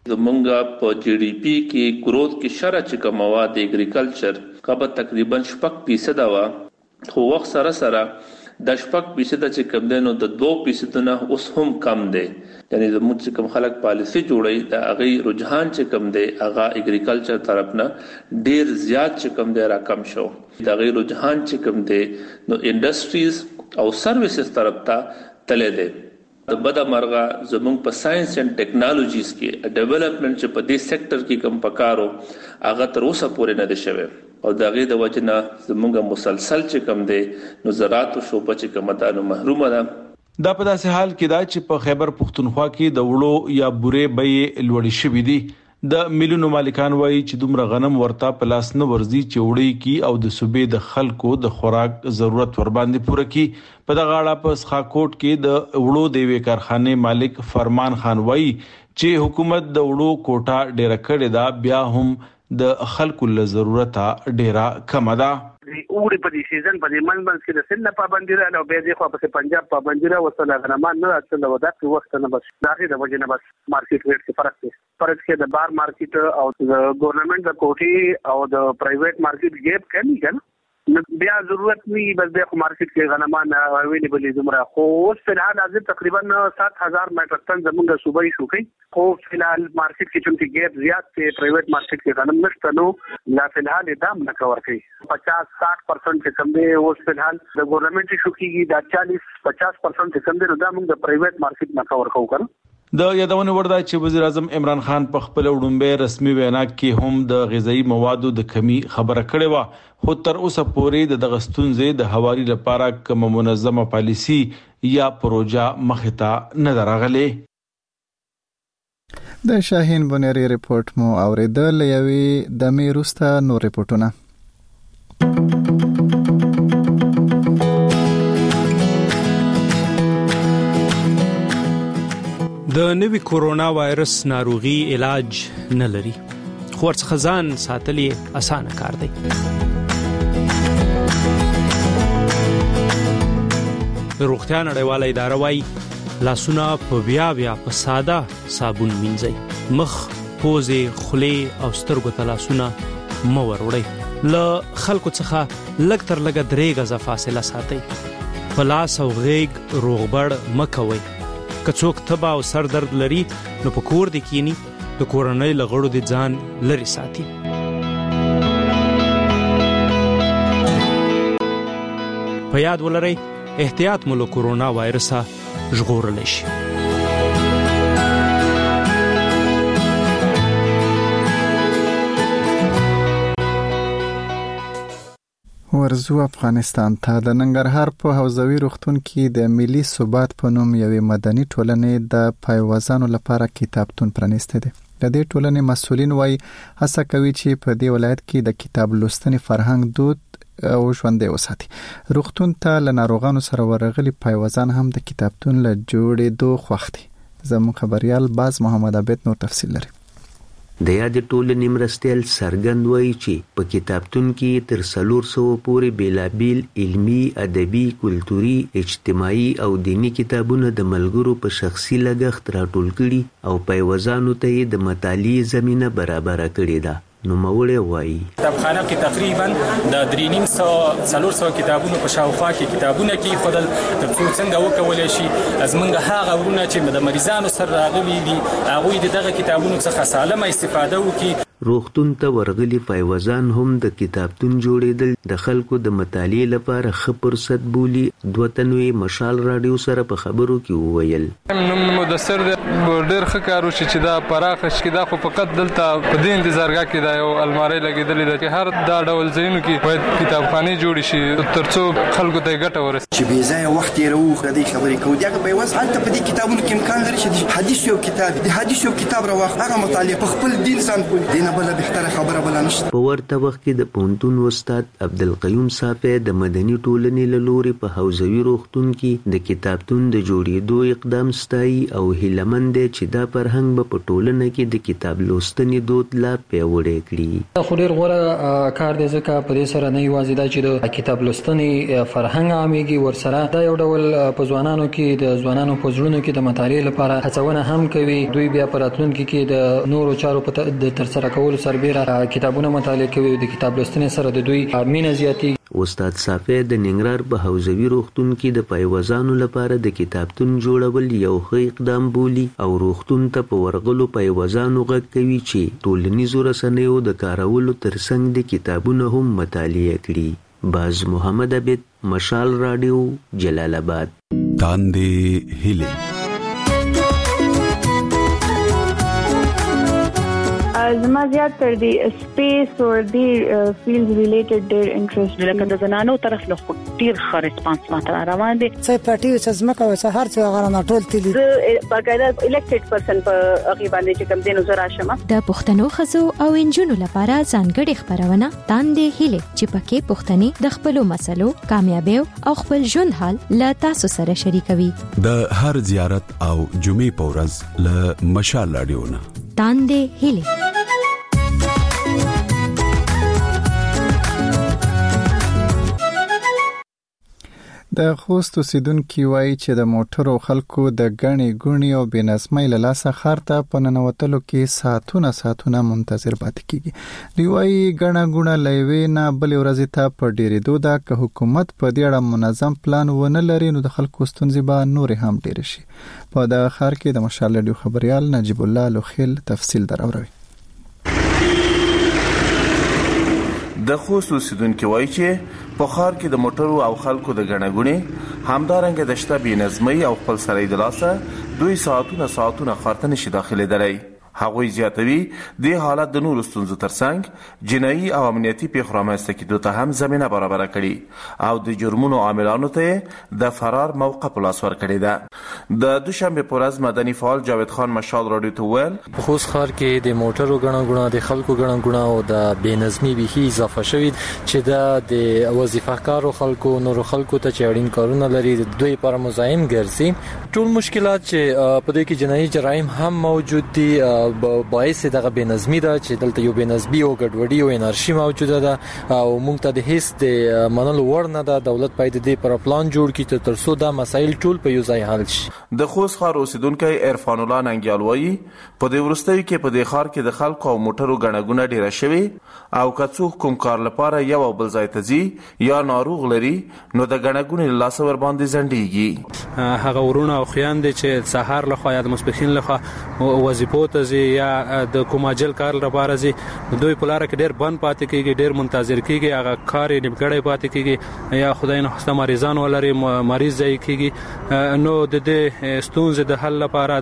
S4: زمونږ په جی ډي پی کې گروث کې شرع چې کوم مواد اګریکلچر کبه تقریبا شپږ فیصد وا خو وخت سره سره د شپږ فیصد چې کم دی نو د دوه فیصد نه اوس هم کم دی. یعنی زموږ چې کوم خلک پالیسی جوړي د هغه رجحان چې کم دی هغه اګریکلچر طرف نه ډیر زیات چې کم دی را کم شو. د هغه رجحان چې کم دی نو انډستریز او سرویسز طرف ته تللی دی. د بده مرغه زموږ په ساينس اینڈ ټیکنالوژیز کې ډیولپمنٹ چې په دې سېکټر کې کم پکارو هغه تر اوسه پورې نه دی شوی او دغه د وجنه زموږ مسلسل چې کم دی نو زراعت او شوبه چې کم ده نو محرومه ده.
S14: دا په داسې حال کې دا چې په خیبر پختونخوا کې د وړو یا بورې بیې لوړې شوې دي. د میلیونو مالکان وایي چې دومره غنم ورته په لاس نه ورځي چې وړي کی او د صوبې د خلکو د خوراک ضرورت ور باندې پوره کی. په دغه اړه په سخاکوټ کې د وړو د وی کارخانه مالک فرمان خان وایي چې حکومت د وړو کوټه ډیره کړې ده بیا هم د خلکو له ضرورت ډیره کم ده.
S16: اوري په دې سیزن په دې منځ کې د سن پابندي را او به د خو په پنجاب پابندي را وصله غنمان نه اصل ودا په وخت نه بس داخله د وجه نه بس مارکیټ ریټ کې فرق دی. فرق کې د بار مارکیټ او د ګورنمنت د کوټي او د پرایویټ مارکیټ ګیپ کمی کنه بیا ضرورت نی بس د مارکیټ کې غنمان اویلیبل دي زمره خو په الحال از تقریبا سات هزار میټر ټن زمونږ صوبایي شوکي خو په الحال مارکیټ کې چې ګیپ زیات دی پرایویټ مارکیټ کې غنم نشته نو لا په الحال دام نه کور کوي پچاس ساठ پرسنٹ چې کم دی اوس په الحال د ګورنمنت شوکيږي دا چالیس پچاس پرسنٹ چې کم دی نو دا موږ د پرایویټ مارکیټ نه کور کوو کنه.
S14: د یادونه ورده چې وزیر اعظم عمران خان په خپل وډمبه رسمي وینا کې هم د غذایی موادو د کمی خبره کړې و خو تر اوسه پورې د دغستونزې د حوالی لپاره کوم منظمه پالیسی یا پروژه مخته نه درغلي.
S1: د شاهین بونری ریپورت مو اوریدل یوي د میروستا نو ریپورتونه.
S17: د نوي کورونا وایرس ناروغي علاج نه لري خو ورڅخه ځان ساتل اسانه کار دی. د روغتیا نړیواله اداره وايي لاسونه په بیا بیا په ساده صابون مینځئ. مخ، پوزې، خولې او سترګو ته لاسونه مه وروړئ. له خلکو څخه لږ تر لږه درې غزه فاصله ساتئ. په لاس او غیږ روغبړ مه کوئ. که څوک تبه او سر درد لري نو په کور د کینی د کورنۍ لغړو د ځان لري ساتي. په یاد ولرئ احتیاط مو له کورونا وایرسه ژغورلی شي.
S1: ورزو افغانستان ته د ننګرهار په حوزوي روغتون کې د ملي ثبات په نوم یوې مدني ټولنې د پایوازانو لپاره کتابتون پرانیسته دی. د دې ټولنې مسؤلین وایي هڅه کوي چې په دې ولایت کې د کتاب لوستنې فرهنګ دود او ژوندی وساتي. روغتون ته له ناروغانو سره ورغلي پایوازان هم د کتابتون له جوړېدو خوښ دي. زموږ خبريال باز محمد عبید نور تفصیل لري.
S18: د یاد ټولنې مرستیال څرګند وایي چې په کتابتون کې تر څلور سوه پورې بیلابیل علمي، ادبي، کلتوري، اجتماعي او دینی کتابونه د ملګرو په شخصي لګښت راټول کړي او پیوځانو ته یې د مطالعې زمینه برابره کړې ده. نوموړی وایي
S19: کتابخانه کې تقریبا د درې نیم سوه څلور سوه کتابونو په شاوخوا کې کتابونه کېښودل تر څو څنګه وکولی شي زموږ هغه وروڼه چې د مریضانو سره راغلي دي هغوی د دغه کتابونو څخه سالمه استفاده وکړي.
S18: روغتون ته ورغلي پایوازان هم د کتابتون جوړېدل د خلکو د مطالعې لپاره ښه فرصت بولي. دوه تنوي مشال راډیو سره په خبرو کې وویل
S26: نوم مدثر دی ډېر ښه کار وشي چې دا پراخه شي. دا خو فقط دلته په دې انتظارګاه کې دا یو المارۍ لګېدلې ده چې هر دا ډول ځایونو کې باید کتابخانې جوړې شي تر څو خلکو ته یې ګټه ورسي.
S27: چې بې ځایه وخت تېروو د دې خبرې کوو دغه پیوز هلته په دې کتابونو کې امکان لري چې د حدیث یو کتاب د حدیث یو کتاب راواخلو هغه مطالعه په خپل دین ځان پوهوي. دې نه بله بهتره خبره بله
S2: نشته.
S18: په ورته وخت کې د پونتون استاد عبدالقیوم صافی د مدني ټولنې له لوري په حوزوي روغتون کې د کتابتون د جوړېدو اقدام ستایي او هیلهمند دی چې دا فرهنګ به په ټولنه کې د کتاب لوستنې دود لا پیاوړی کړي.
S5: خو ډېر غوره کار دی ځکه په دې سره نه یوازې دا چې د کتاب لوستنې فرهنګ عامېږي، ورسره دا یو ډول په ځوانانو کې د ځوانانو په زړونو کې د مطالعې لپاره هڅونه هم کوي. دوی بیا په راتلونکي کې د نورو چارو په د ترسره کولو سربېره کتابونه مطالعه کوي. د کتاب لوستنې سره د دوی مینه زیاتېږي.
S18: استاد صافی د ننګرهار په حوزوي روغتون کې د پایوازانو لپاره د کتابتون جوړول یو ښه اقدام بولي او روغتون ته په ورغلو پایوازانو غږ کوي چې ټولنیزو رسنیو د کارولو ترڅنګ د کتابونو هم مطالعه کړي. باز محمد عبید، مشال رادیو، جلال آباد.
S10: تاندې هیله
S20: زما زیات تر دی سپیس او دی فیلډ ریلیټډ ډیر انټرست لکه د زنانو طرف له خو ډیر ښه ریسپانس ماته روان دي.
S22: څه پټي څه زمکه او څه هر څه غره ټول تللی
S20: زه باقاعده الیکټډ پرسن په هغه باندې چې کوم دینو زرا شمه.
S6: د پښتنو خزو او انجونو لپاره ځانګړي خبرونه تاندې هیله چې پکې پښتني د خپلو مسلو، کامیابیو او خپل ژوند حال له تاسو سره شریکوي.
S10: د هر زیارت او جمعې په ورځ له مشال رادیو نه
S6: تاندې هیله.
S1: د خوست اوسیدونکو وایي چې د موټرو خلکو د غني ګونی او بنظمۍ له لاسه خارته په ننوتلو کې ساعتونه ساعتونه منتظر پاتې کیږي. دی وایي غنا ګونه لوي نه بل ورځ ته په ډیره دوده که حکومت په دې اړه منظم پلان ونه لري نو د خلکو ستونزې به نور هم ډیر شي. په دا خار کې د مشال رادیو خبريال نجیب الله لوخیل تفصیل دراوروي.
S23: د خوست اوسیدونکو وایي چې په ښار کې د موټرو او خلکو د ګڼهګونې همدارنګه د شته بې نظمۍ او خپل سړی د لاسه دوی ساعتونه ساعتونه ښار ته نشي داخلېدلی. هغوی زیاتوي د حالت د نورو ستونزو ترڅنګ جنایي او امنیتي پیښو رامنځته کېدو ته هم زمینه برابره کړي او د جرمونو عاملانو ته د فرار موقع په لاس ورکړې ده. د دوشنبه په ورځ مدني فعال جاوید خان مشال رادیو ته وویل
S5: په خوست ښار کې د موټرو ګڼهګونه، د خلکو ګڼهګونه او د بې نظمي بیخي اضافه شوي چې دا د وظیفه‌کارو خلکو نورو خلکو ته چې اړین کارونه لري دوی لپاره مزاحم ګرځي. ټول مشکلات چې په دې کې جنایي جرایم هم موجود دي باعث دغه بنظمی ده چې دلته یو بنظمی او ګډوډي او انارشي موجوده ده او موږ ته د هیڅ د منلو وړ نه ده. دولت باید د پر پلان جوړ کړي تر څو دا مسایل ټول په یو ځای حل شي.
S23: د خوست ښار اوسیدونکو عرفان الله ننګیال وایي په دې ورستیو کې په دې ښار کې د خلکو او موټرو ګڼهګونه ډیره شوي او که څوک کوم کار لپاره یو او بل ځای ته ځي یا ناروغ لري نو د ګڼهګونې له لاسه ور باندې ځنډېږي.
S26: هغه ورونه او خویندې چې سهار لخوا یا د ماسپښین لخوا وظیفو ته ځي یا د کوم اجل کار لپاره ځي دوی په لار کې ډېر بند پاتې کېږي، ډېر منتظر کېږي، هغه کار یې نیمګړی پاتې کېږي یا خدای نه خواسته مریضان ولري مریض ځای کېږي. نو د دې ستونزې د حل لپاره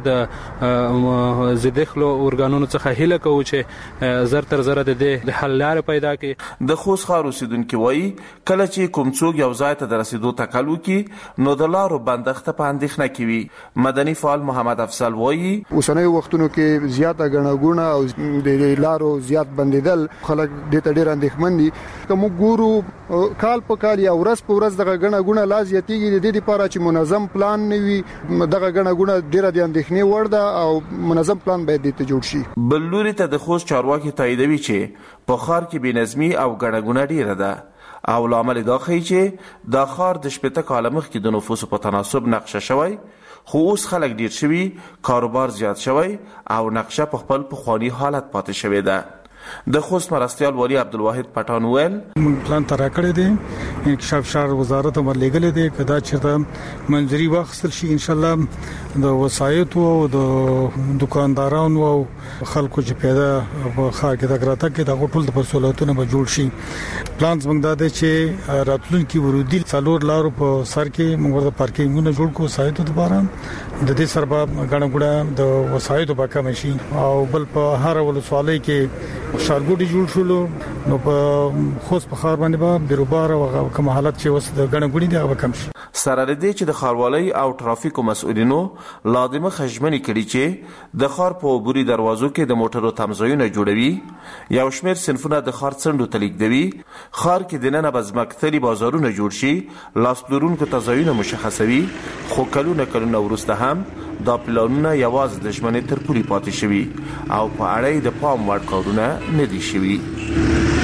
S26: د زدخلو اورګانونو څخه هیله کوو چې زر تر زر د دې حل لارې پیدا کړي.
S23: د خوست ښار اوسیدونکو وایي کله چې کوم څوک یو ځای ته د رسیدو تکل وکړي نو د لارو بندښت په اندېښنه کې وي. مدني فعال محمد افضل وایي
S24: اوسنیو وختونو کې زیاته ګڼهګونه او د لارو زیات بندیدل خلک د ته ډیر اندېښمن دي. کوم ګورو کال په کال یا ورځ په ورځ دغه ګڼهګونه لا زیاتېږي. د دې لپاره چې منظم پلان نه وي دغه ګڼهګونه ډیره د اندېښنې وړ ده او منظم پلان باید د ته جوړ شي.
S23: بل لوري ته د خوست چارواکي تاییدوي چې په ښار کې بې نظمي او ګڼهګونه ډیره ده او لامل دا ښیي چې دا ښار د شپېته کاله مخکې د نفوسو په تناسب نقشه شوی خو اوس خلک ډیر شوي، کاروبار زیات شوی او نقشه په خپل پخوانی حالت پاتې شوی ده. د خوست مرستیال ولی عبدالواحد پټان ویل
S28: موږ پلان تر کړی دی، انکشاف شهر وزارت هم لګلې دی کدا چې منځري واخیستل شي ان شاء الله د وسایط او د دکاندارانو او خلکو چې پیدا په خار کې د ګراته کې د ټول د سہولتونو به جوړ شي. پلان څنګه دا دی چې راتلونکي ورودي څلور لارو په سر کې موږ د پارکینګونو جوړ کو وسایط لپاره د دې سره غړنګړه د وسایط په کم شي او بل په هر ولسوالۍ کې شارګوډي جوړ شول نو په خوست په خار باندې به بیروبار او کوم حالت چې وس د غړنګړي دی هغه کم شي.
S23: سره لدې چې د ښاروالۍ او ټرافیکو مسؤلینو لازمه خجمنې کړي چې د ښار په عبوري دروازو کې د موټرو تمځایونه جوړوي، یو شمېر صنفونه د ښار څنډو ته لیږدوي، ښار کې دننه به ځمکتلي بازارونه جوړ شي، لاس پلورونکو ته ځایونه مشخصوي، خو کلونه کلونه وروسته هم دا پلانونه یوازې د ژمنې تر پورې پاتې شوي او په اړه د پام وړ کارونه نه دي شوي.